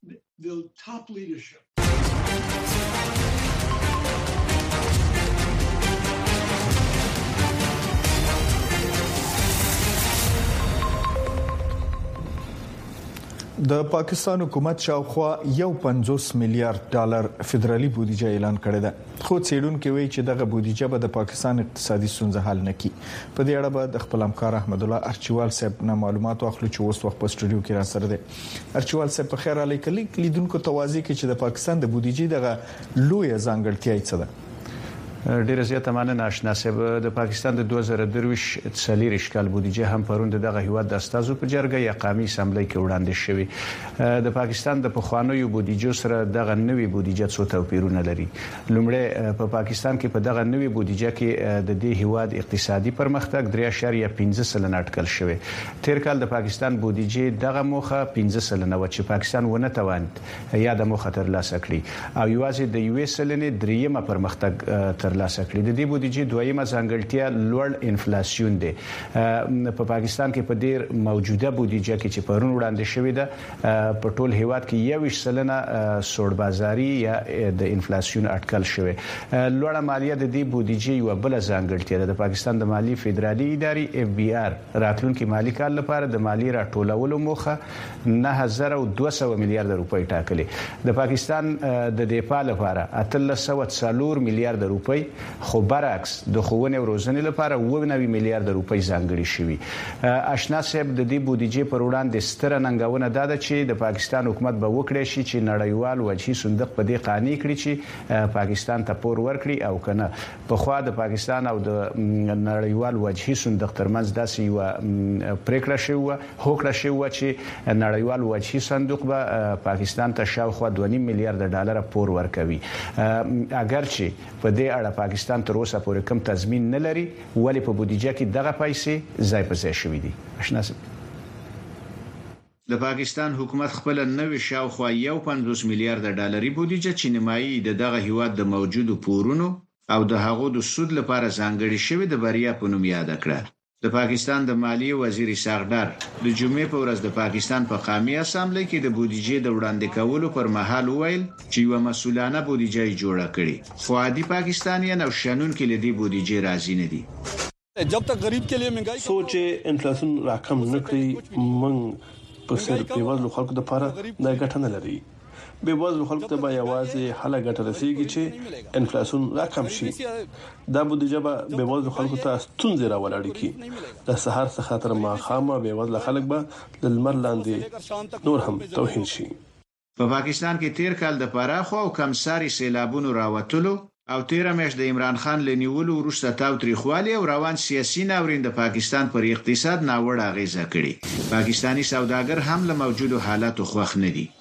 د پاکستان حکومت شاوخوا یو پنځوس میلیارډ ډالر فدرالي بودیجه اعلان کړې ده خو څېړونکو وایي چې دغه بودیجه به د پاکستان اقتصادي ستونزې حل نه کړي. په دې اړه به د خپل همکار احمد الله ارچوال صاحب نه معلومات واخلو چې اوس وخت په سټوډیو کې را سره دی. ارچوال صاحب په خیر علي کلی لیدونکو توازی کې چې د پاکستان د بودیجې دغه لوی ځانګړتیا څه ده؟ ډیره زیاته مننه آشنا صاحب. د پاکستان د دوه زره درویش څلور اشکال بودیجه هم پروند دغه هیواد د استازو په جرګه یا قومي اسمبلی کې وړاندې شوې. د پاکستان د پخوانیو بودیجو سره دغه نوې بودیجه څو توپیرونه لري. لومړی په پاکستان کې په دغه نوې بودیجه کې د دې هیواد اقتصادي پرمختګ درې اعشاریه پنځه سلنه اټکل شوی. تیر کال د پاکستان بودیجه دغه موخه پنځه سلنه و چې پاکستان ونه توانید یا د موخه تر لاسه کړي او یوازې د یو سلنه دریمه پرمختګ ترلاسه کړی. د دې بودیجې دویمه ځانګړتیا لوړ انفلیسیون دی. په پاکستان کې په ډیر موجوده بودیجه کې چې پرون وړاندې شوې ده په ټول هیواد کې یو سلنه سوړ بازاري یا د انفلیسیون اټکل شوی. لوړه مالیه د دې بودیجې یو بل ځانګړتیا ده. د پاکستان د مالی فدرالي ادارې اف بي آر راتلونکي مالی کال لپاره د مالی راټولولو موخه نه هزار او دوه سوه میلیارډ روپۍ ټاکلې. د پاکستان د دفاع لپاره اتلس سوه څلور میلیارډ روپۍ خو برعکس د خوونه او روزنې لپاره اوه نوي میلیارډ روپۍ ځانګړي شوي. آشنا صاحب د دې بودیجې پر وړاندې ستره ننګونه دا ده چې د پاکستان حکومت به وکړي شي چې نړیوال وجهي صندوق په دې قانع کړي چې پاکستان ته پور ورکړي او کنه. په خوا د پاکستان او د نړیوال وجهي صندوق ترمنځ داسې یو پریکړه شوه هوکړه شوه چې نړیوال وجهي صندوق به پاکستان ته شاوخوا دوه نیم میلیارډ ډالر پور ورکوي. اگر چې په دې اړه پاکستان تر اوسه پورې کوم تضمین نه لري ولی په بودیجه کې دغه پیسې ځای په ځای شوې دي. آشنا د پاکستان حکومت خپل نوې شاوخوا یو پنځوس میلیارډ ډالري بودیجه چې نیمایي د دغه هیواد د موجودو پورونو او د هغو د سود لپاره ځانګړي شوی د بریا په نوم یاد کړه. د پاکستان د مالیې وزیر ساغدار د جمعې په ورځ د پاکستان په قومي اسمبلی کې د بودیجې د وړاندې کولو پر مهال وویل چې یو مسؤلانه بودیجه جوړه کړي خو عادي پاکستانیان او شنونکو له دې بودیجې راضي نه دي. जब तक गरीब के लिए महंगाई सोचे انفلیسیون راکم نکړي من په سر په وزن خلکو د لپاره د ګټنه لري. به وزن خلکو ته به یوازې حل ګټه رسیږي چې انفلیسیون راکم شي. دا بودیجه به وزن خلکو ته ستونزې راولړي کی. د سحر څخه تر ماښامه به وزن خلک به د لمر لاندې نور هم توهین شي. په پاکستان کې تیر کال د پراخو او کمساري سیلابونو راوتلو او تیر مېش د عمران خان لنیولو وروسته تاوتریخوالي او روان سیاسي ناورین د پاکستان پر اقتصاد ناوړه اغیزه کړې. پاکستانی سوداګر هم له موجودو حالاتو خوښ نه دي.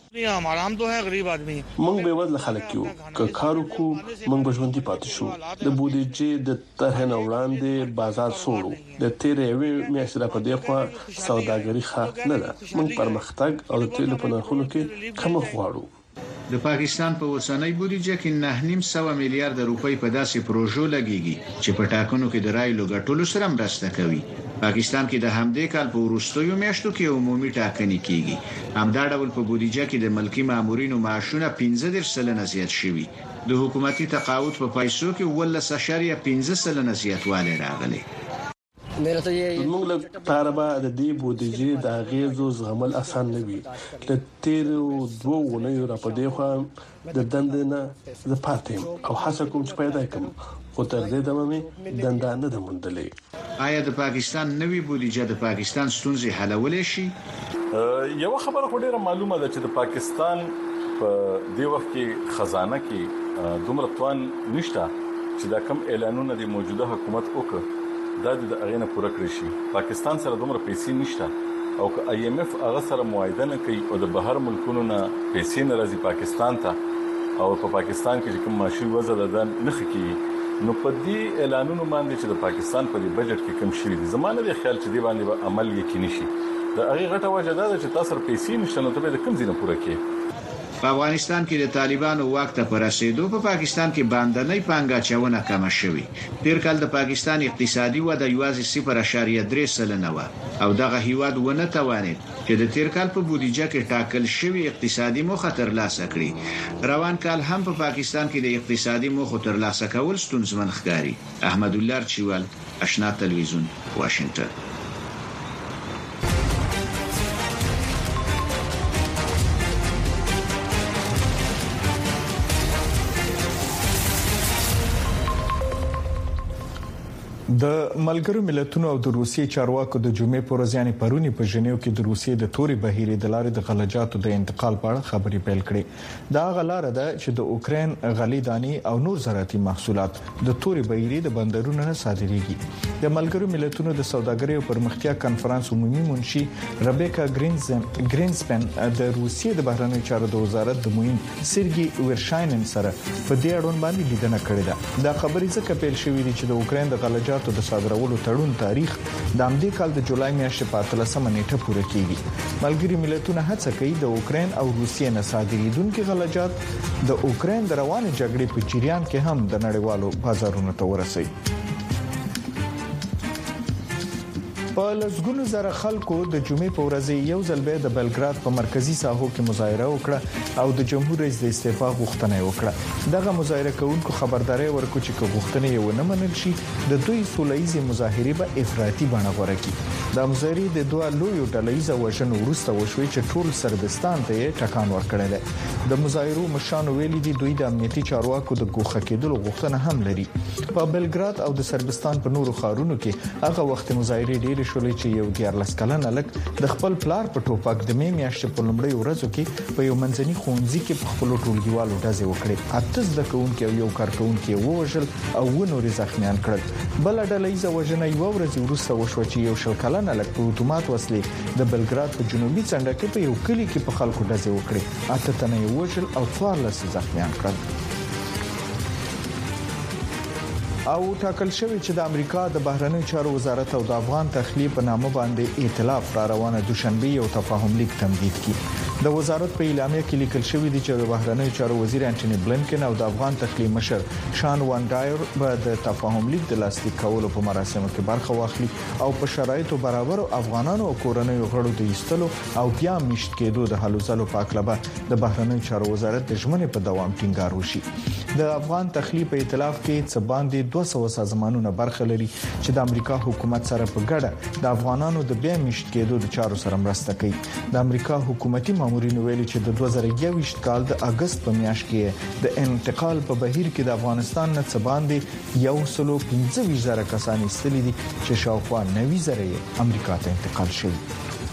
हम तो है गरीब आदमी موږ به وزله خلک یو که کارو کو موږ به ژوندۍ پاتې شو د بودیجې د طرح نه وړاندې بازار سوړو د تیرې وی میاشتې په دې خوا سوداګري ښه نه ده موږ پرمختګ او د تیلو په نرخونو کې کم غواړو د پاکستان په اوسنۍ بودیجه کې نه نیم سو میلیارډ روپۍ په داسې پروژو لګیږي چې په ټاکنو کې د رایلو ګټلو سره مرسته کوي. پاکستان کې د همدې کال په وروستیو میاشتو کې عمومي ټاکنې کیږي. همدا ډول په بودیجه کې د ملکی مامورینو معاشونه پنځه دېرش سلنه زیات شوي. د حکومتي تقاعد په پیسو کې ولس اشاریه پنځه سلنه زیاتوالی راغلی. موږ له طالبا د دې بودیجې د غیزو زغمل اسان نه وي. د تیرو دوه غونډو را پدې خو د دندنه ز پاتم او هڅه کوم چې پیدا کوم خو تر دې دمه دنده نه ده موندلې. آیا د پاکستان نوې بودیجه د پاکستان ستونزې حلولای شي؟ یو خبره خو ډیره معلومه ده چې د پاکستان په دې وخت کې خزانه کې دومره توان نشته چې دا کم اعلانونه د موجوده حکومت وکړي دا د اغینه پوره کړی شي. پاکستان سره دومره پیسې نشته او که آی ایم اف هغه سره معاهده نه کوي او د بهر ملکونو نه پیسې نه راځي پاکستان ته او په پاکستان کې کوم معاشي وضع ده نه خکې نو په دې اعلانونو باندې چې د پاکستان په بجټ کې کم شوی دي زمانه د خیال چې دی باندې به عمل یقیني شي. د هغه غټه وجه ده چې تاسو سره پیسې نشته نو ته به کم ځینه پوره کړئ. په افغانستان کې د طالبانو وخت ته رسیدو په پاکستان کې باندنۍ پانګه چونه کم شوي. تیر کال د پاکستان اقتصادي وده یوازې صفر اشاریه درې سلنه و او دغه هیواد ونه توانید چې د تیر کال په بودیجه کې ټاکل شوی اقتصادي موخه ترلاسه کړي. روان کال هم په پاکستان کې د اقتصادي موخه ترلاسه کول ستونزمن ښکاري. احمد الله چوال، آشنا تلویزیون، واشنگټن. د ملګرو ملتونو او د روسیې چارواکو د جمعې پر ورځ یعنی پرونی په ژنیو کې د روسیې د توري بهیرې د لارې د غلجاتو د انتقال په اړه خبرې پیل کړې. دا غلاره ده چې د اوکرين غلي دانی او نور زراعتي محصولات د توري بهیرې د بندرونو نه صادرېږي. د ملګرو ملتونو د سوداګرۍ او پرمختیا کانفرنس عمومي منشي ربیکا گرینزن گرینسپن د روسیې د بهرنیو چارو د وزارت د موین سرګي ورشاینن سره په دې اړوند باندې لیدنه کړې ده. دا خبرې ځکه پیل شوې دي چې د اوکرين د غلجاتو د صادرولو تړون تاریخ د امریکا کال د جولای میاشتې په اتلسمه نیټه پوره کیږي. ملګري ملتونه هڅه کوي د اوکرين او روسیې نه صادرېدونکو غلجات د اوکرين د روانې جګړې په جریان کې هم د نړیوالو بازارونو ته ورسوي. په لسګونو زره خلکو د جمعې په ورځ یو ځل به د بلګراد په مرکزی ساحو کې مظاهره وکړه او د جمهور رئیس د استعفا غوښتنه وکړه. دغه مظاهره کوونکو خبرداري ورکړه چې غوښتنه یې ونه منل شي د دوی سولهیزه مظاهره به افراطي بڼه غوړه کړي. د مظاهره د دوه لویو ډلهیزه وژنو وروسته وشوي چې ټول سربستان ته ټکان ورکړل دي. د مظاهرو مشانو ویلي دي دوی د امنیتي چارواکو د ګوښه کېدلو غوښتنه هم لري. په بلګراد او د سربستان په نورو ښارونو کې هغه وخت مظاهره ډېر شولې چې یو دیارلس کلن الک د خپل پلار په ټوپک د مې میاشتې په لومړۍ ورځو کې په یو منځني خونځي کې په خپل ټولګیوالو ډزې وکړې. اته زده کوونکي او یو کارکونکي ووژل او ونوري زخمیان کړل. بل ډلهیزه وژنه یو ورځ وروسته وشو چې یو شل کلن الک په اتومات وسلې د بلګراد په جنوبي څنډه کې په یو کلی کې په خلکو ډزې وکړې. اته تنه یې وژل او څوارلس زخمیان کړل. او ټاکل شوی چې د امریکا د بهرنیو چارو وزارت او د افغان تخلیه په نامه باندې ائتلاف را روانه دوشنبه یو تفاهم لیک تمدید کړي. د وزارت په اعلامیه کې لیکل شوی دی چې د بهرنیو چارو وزیر انټونی بلنکن او د افغان تخلیه مشر شان وانډایر به د تفاهم لیک د لاسلیک کولو په مراسمو کې برخه واخلي او په شرایطو برابر افغانانو او کورنیو غړو د ایستلو او بیا مشت کېدو د حلو ځلو په اړه د بهرنیو چارو وزارت د ژمنې په دوام ټینګار وشي. د افغان تخلیه په ائتلاف کې څه باندې دوه سوه سازمانونه برخه لري چې د امریکا حکومت سره په ګډه د افغانانو د بیا مشت کېدو د چارو سره مرسته کوي. د امریکا حکومتي مامورینو ویلي چې د دوه زره یوویشت کال د اگست په میاشت کې د انتقال په بهیر کې د افغانستان نه څه باندې یو سلو پنځه ویشت زره کسان ایستلي دي چې شاوخوا نوي زره امریکا ته انتقال شوي.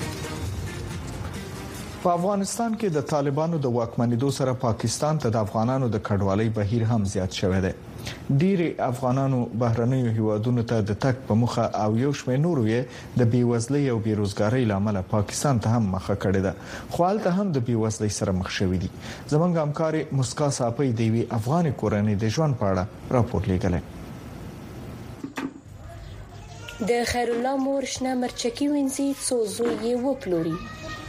په افغانستان کې د طالبانو د واکمنېدو سره پاکستان ته د افغانانو د کډوالۍ بهیر هم زیات شوی دی. ډیری افغانانو بهرنیو هیوادونو ته د تک په مخه او یو شمېر نورو یې د بیوزلۍ او بیروزګارۍ لامل پاکستان ته هم مخه کړې ده خو هلته هم د بیوزلۍ سره مخ شوې دي. زمونږ همکاري مسکا صاحب د وی افغان کورنۍ د ژوند په اړه راپور لیکلی. د خیر الله مور شنه مرچکی وینځي څو زوی یې وپلوري.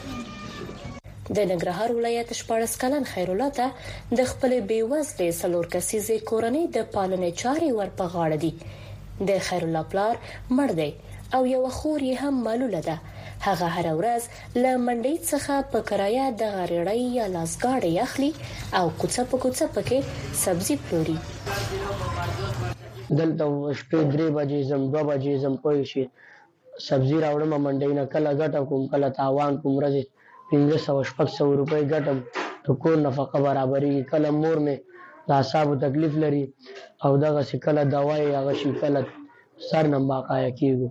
د ننګرهار ولایت شپاړس کلن خیر الله ته د خپل بیوزلې سلور کسیزې کورنۍ د پالنې چارې ورپه غاړه دي. د خیر الله پلار مړ دی او یو خور یې هم معلوله ده. هغه هر ورځ له منډي څخه په کرایه د غریړی یا لاسګاډي اخلي او کوڅه په کوڅه پکې سبزي پلوري. دلته شپې درې بجې زم دوه بجې زم پوي شي سبزي راوړم منډي نه کله ګټه کوم کله تاوان کوم ورځ پنځه سوه شپږ سوه روپۍ ګټم ته کور نفقه برابرېږي. کله مور مې د اعصابو تکلیف لري او دغسې کله دوای هغه شي کله سر نه باقایه کېږو.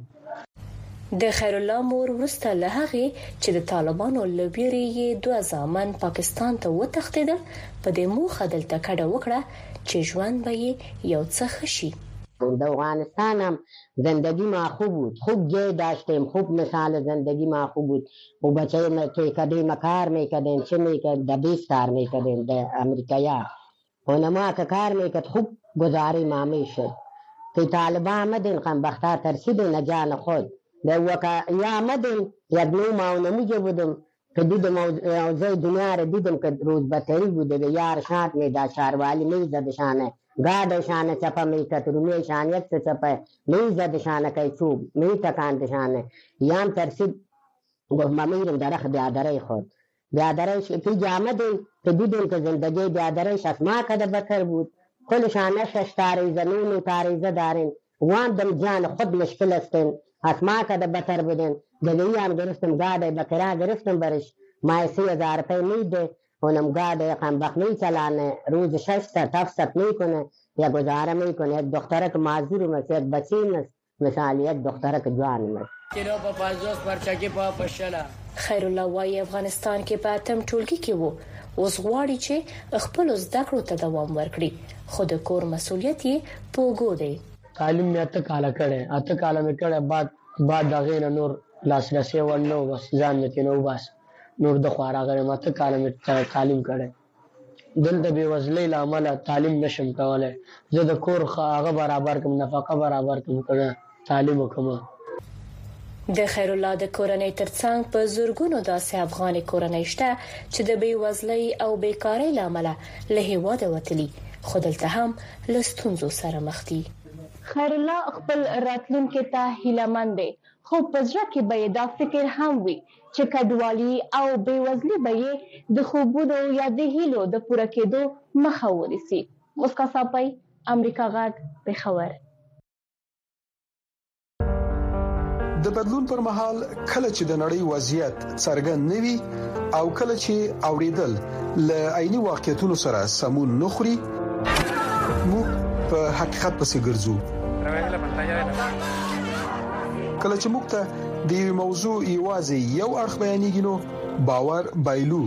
د خیر الله مور وروسته له هغې چې د طالبانو له ویرې یې دوه زامن پاکستان ته وتښتېدل په دې موخه دلته کډه وکړه چې ژوند به یې یو څه ښه شي. در افغانستان هم زندگی ما خوب بود خوب جای داشتیم خوب مثال زندگی ما خوب بود و بچه که کدیم کار میکردیم چه میکرد دبیست کار میکردیم در امریکایا و نما که کار میکرد خوب گذاری ما میشد که طالبان آمدین قنبختا ترسیدین جان خود در وقت یا آمدین یک نو ما و نمیجه بودم که دیدم اوزای دنیا را دیدم که روز بطری بوده به یار شاد میده شاروالی میزدشانه گادشانه چپا میکرد رومیشان یک سه چپا میزدشانه که چوب میتکاندشانه یام ترسید گفت ما میرم درخ بیادره خود بیادرهش پیج آمدیم که دیدیم که زندگی بیادرهش از ما کده بتر بود کلشانه شش تاریزه نون تاریزه دارین واندم جان خود مشکل استین از ما کده بتر بودین دلیه هم گرفتم گاده بکرا گرفتم برش مای سی هزار پی میده اونم گاده قنبخ میچلانه روز شش ست هفت ست میکنه یا گزاره میکنه. یک دخترک معذور است یک بچین است مثال یک دخترک جوان است. کیلو په پنځوس پرچکی په پښلا. خیر الله وايي افغانستان کې په اتم ټولګي کې وو اوس غواړي چې خپل زده کړو ته دوام ورکړي خو د کور مسولیت یې پوګو دی. تعلیم مې اته کاله کړې اته کاله مې کړې بعد بعد دغه نه نور لاسرسي ونه بس ځان مې نو بس نور د خوارا غره ماته کاله مې تعلیم کړې دلته به وزلې لامل تعلیم نشم کولای زه د کور هغه برابر کوم نفقه برابر کوم کړه تعلیم وکم. د خیر الله د کورنۍ ترڅنګ په زورګونو داسې افغاني کورنۍ شته چې د بې وزلۍ او بیکارۍ لامل له هیواده وتلي خو دلته هم له ستونزو سره مخ دي. خیر الله خپل راتلونکي ته هیله مند دی خو په ځکه کې به دا فکر هم وي چې کډوالي او بیوزلي به د خوبونو یا د هیلو د پوره کېدو مخه ونیسي. مسکا صاحب امریکا غږ پېښور. د بدلون پر مهال کله چې د نړۍ وضعیت څرګند نوي او کله چې اوریدل ل عیني واقعیتونو سره سمون نخري موږ په حقیقت پسې ګرځو. کله چې موږ ته د یو موضوع یوازې یو اړخ بیانېږي نو باور بایلو.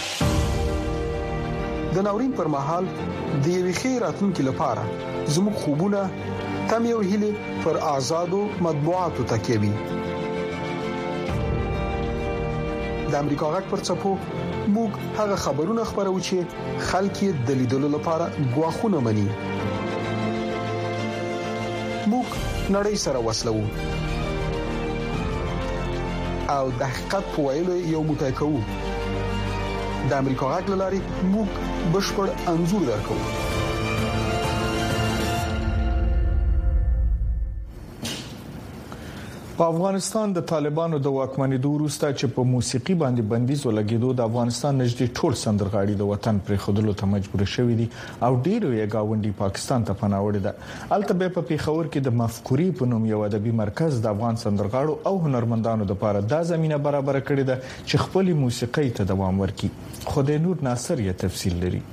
د ناورین پر مهال د یوې ښې راتلونکې لپاره زموږ خوبونه تم یو هیله پر آزادو مطبوعاتو تکیه وي. د امریکا غږ پر څپو موږ هغه خبرونه خبرو چې خلک یې د لیدلو لپاره غواخونه مني. موږ نړۍ سره وسلو او د حقیقت په ویلو یو متای کوو. د امریکا غږ لاري موږ بشپړ انزور درکو. په افغانستان د طالبانو د واکمنېدو وروسته چې په موسیقي باندې بندیز ولګېدو د افغانستان نږدې ټول سندرغاړي د وطن پرې خودلو ته مجبور شوي دي او ډیرو یې گاونډي پاکستان ته پناه وړي ده. البته په پیښور کې د مفکوري په نوم یو ادبي مرکز د افغان سندرغاړو او هنرمندانو لپاره د زمينه برابر کړې ده چې خپل موسیقي ته دوام ورکړي. خدای نور ناصر یې تفصیل لري.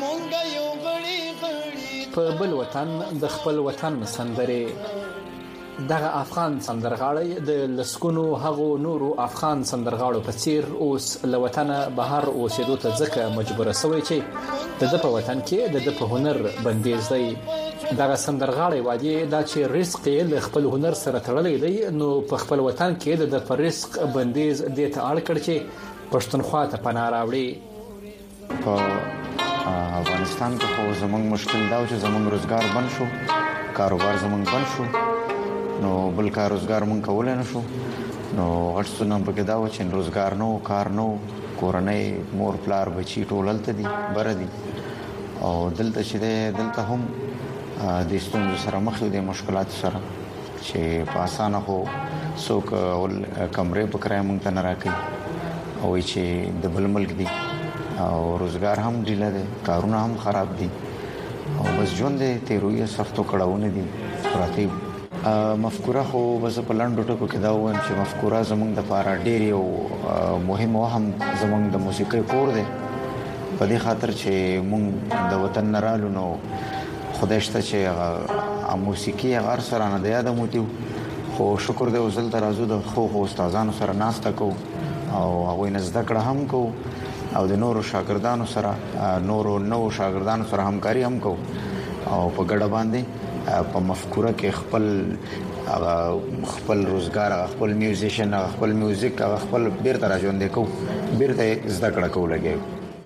په بل وطن د خپل وطن سندره دغه افغان سندرغاړي د لسکونو هغو نورو افغان سندرغاړو په څیر اوس له وطن بهر اوسېدو ته ځکه مجبور شوی چې د په وطن کې د په هنر بندیز دی. دغه سندرغاړي وادي دا چې رزق یې له خپل هنر سره تړلی دی، نو په خپل وطن کې د په رزق بندیز د ته اړ کړ چې پښتونخوا ته پناه راوړي. په افغانستان کې خو زموږ مشکل دا چې زموږ روزګار بند شو، کاروبار زموږ بند شو، نو بل کار روزګار مونږ کولای نه شو. نو غټ څه نم پکې دا و چې روزګار نو کار نو کورنۍ مور پلار بچی ټولل ته دي بر دي او دلته چې دلته هم د ستونزو سره مخ دي، مشکلات سره چې په اسانه خو څوک کمرې په کرای مونږ ته نه راکړي او چې د بل ملک دي او روزګار هم ډیله دي، کارونه هم خراب دي او بس ژوند دې تیروي سختو کړهونه دي پراتی. مفکوره خو بس په لاندو ټکو کې دا وایم چې مفکوره زمونږ د لپاره ډېر یو مهم او هم زمونږ د موسیقي کور دی، په دې خاطر چې مونږ د وطن نه رالو نو خدای شته چې موسیقي هغه سره نه دی یاد موتیو، خو شکر دې وزل تر ازو د خو خو استادانو سره ناسته کو او هغه نه زده کړه هم کو او د نورو شاګردانو سره نورو نو شاګردانو سره همکاري هم کو او په ګډه باندې په مفکوره کې خپل خپل روزګار، خپل میوزیشن، خپل میوزیک، خپل بیرته راځوندې کو بیرته زده کړه کو لګي.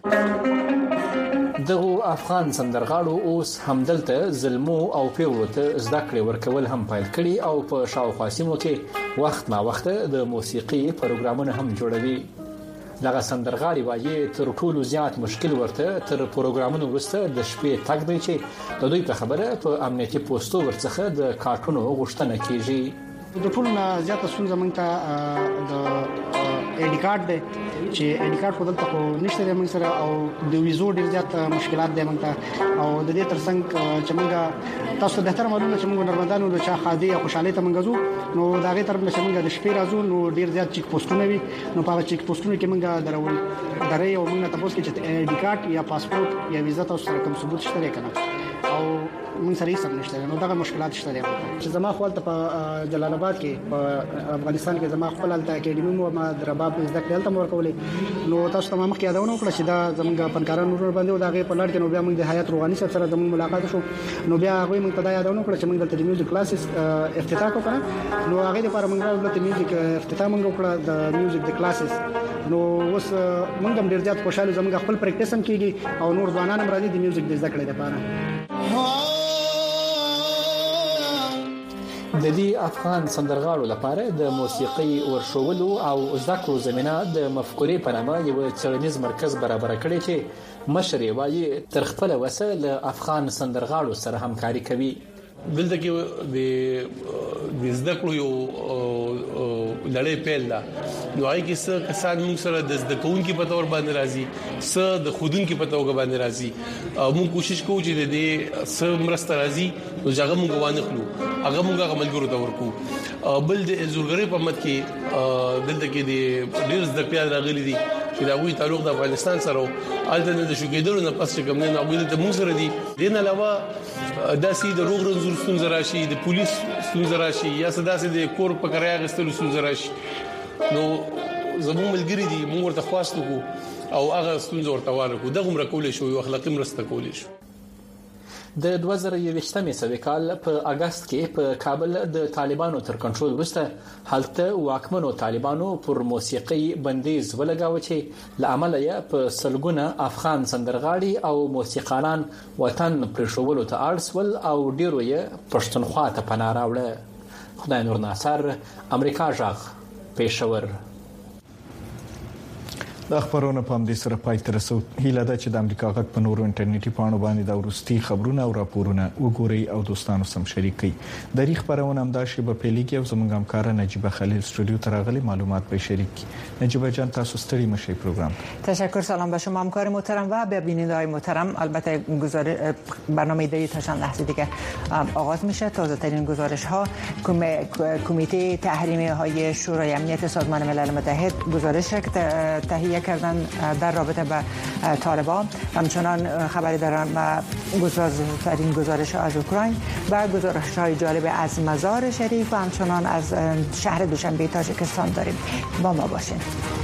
دغه افغان سندرغاړو اوس همدلته ظلمو او پیغلو ته زده کړې ورکول هم پیل کړي او په شاوخوا سیمو کې وخت نا وخت د موسیقي پروګرامونه هم جوړوي. دغه سندرغاړي وایي تر ټولو زیات مشکل ورته تر پروګرامونو وروسته د شپې تګ دی چې د دوی په خبره په امنیتي پوسټو ورڅخه د کارټونو غوښتنه کیږي. د ټولو نه زیاته ستونزه موږ ته د اې ډي کارت دی چې اې ډي کارت خو دلته خو نشته دی موږ سره او د ویزو ډیر زیات مشکلات دی موږ ته او د دې ترڅنګ چې موږ تاسو به تر معلومه چې موږ نرمدانو د چا خادي او خوشحالي ته موږ ځو نو دا غي تر موږ د شپې راځو نو ډیر زیات چیک پوسټونه وي، نو په چیک پوسټونو کې موږ درول درې او موږ تاسو کې چې اې ډي کارت یا پاسپورت یا ویزا تاسو سره کوم ثبوت شته کنه او موږ سره یې سم نشته، نو دا مشکلات شته دي. چې زما خپل په جلال آباد کې په افغانستان کې زما خپل الته اکیډمي مو ما د رباب زده کړل ته مور کولې، نو تاسو ته مخکې یادونه وکړه چې دا زموږ فنکاران نور باندې او دا غي په لړ کې نو بیا موږ د حیات روغاني سره زموږ ملاقات شو، نو بیا هغه موږ ته دا یادونه وکړه چې موږ د میوزیک کلاسز افتتاح وکړه، نو هغه لپاره موږ د میوزیک افتتاح موږ وکړه د میوزیک د کلاسز، نو اوس موږ هم ډیر زیات خوشاله زموږ خپل پریکټیس هم کیږي او نور ځوانان هم راځي د میوزیک د زده کړې لپاره. د دې افغان سندرغاړو لپاره د موسیقي ورشولو او زده کړو زمينه د مفکورې په نامه یو څېړنیز مرکز برابر کړی چې مشر یې وایي تر خپل وسه له افغان سندرغاړو سره همکاري کوي. دلته کې د د زده کړو یو لړۍ پیل ده، نو هغه کې څه کسان موږ سره د زده کوونکو په تور باندې راځي، څه د خودونکو په تور باندې راځي، او موږ کوشش کوو چې د دې څه مرسته راځي نو ځکه موږ وانه خلو هغه موږ عملګرو ته ورکو. بل د زورګری په مت کې دلته کې د ډیر زده کړه راغلي دي چې دا وی تعلق د افغانستان سره الته د شوګیدلو نه پس کوم نه غوډه ته موږ سره دي. دین علاوه داسې د روغ رنځور ستونزې راشي، د پولیس ستونزې راشي، یا سداسې د کور په کرایه غستلو ستونزې راشي، نو زموږ ملګری دي موږ ورته خواستو کو او هغه ستونزې ورته وانه کو دغه مرکول شو یو اخلاقی مرسته کولې شو. د دوه زره یوویشتمې سوي کال په اگست کې په کابل د طالبانو تر کنټرول وروسته هلته واکمنو طالبانو پر موسیقي بندیز ولګاوه چې لامل یې په سلګونه افغان سندرغاړي او موسیقاران وطن پرېښولو ته اړ سول او ډیرو یې پښتونخوا ته پناه راوړه. خدای نور ناصر، امریکا جغ، پېښور. د خبرونو په همدې سره پای ته رسو. هیله ده چې د امریکا غږ په نورو انټرنیټي پاڼو باندې د ورستي خبرونه او راپورونه وګورئ او دوستانو سم شریک کړئ. د ریخ خبرونه هم دا شی په پیلګي او زموږ همکار نجيبه خلیل استودیو ته راغلي معلومات به شریک کړي. نجيبه جان تاسو ستړي مشي پروگرام. تشکر، سلام به شما همکار محترم و به بیننده‌های محترم. البته گزارش برنامه دی تا چند لحظه دیگه آغاز میشه. تازه ترین گزارش ها کمیته تحریمی های شورای امنیت سازمان ملل متحد گزارش تهیه کردن در رابطه با طالبان. همچنان خبری دارم گزارش‌ترین گزارش از اوکراین و گزارش‌های جالب از مزار شریف و همچنان از شهر دوشنبه تاجیکستان داریم. با ما باشین.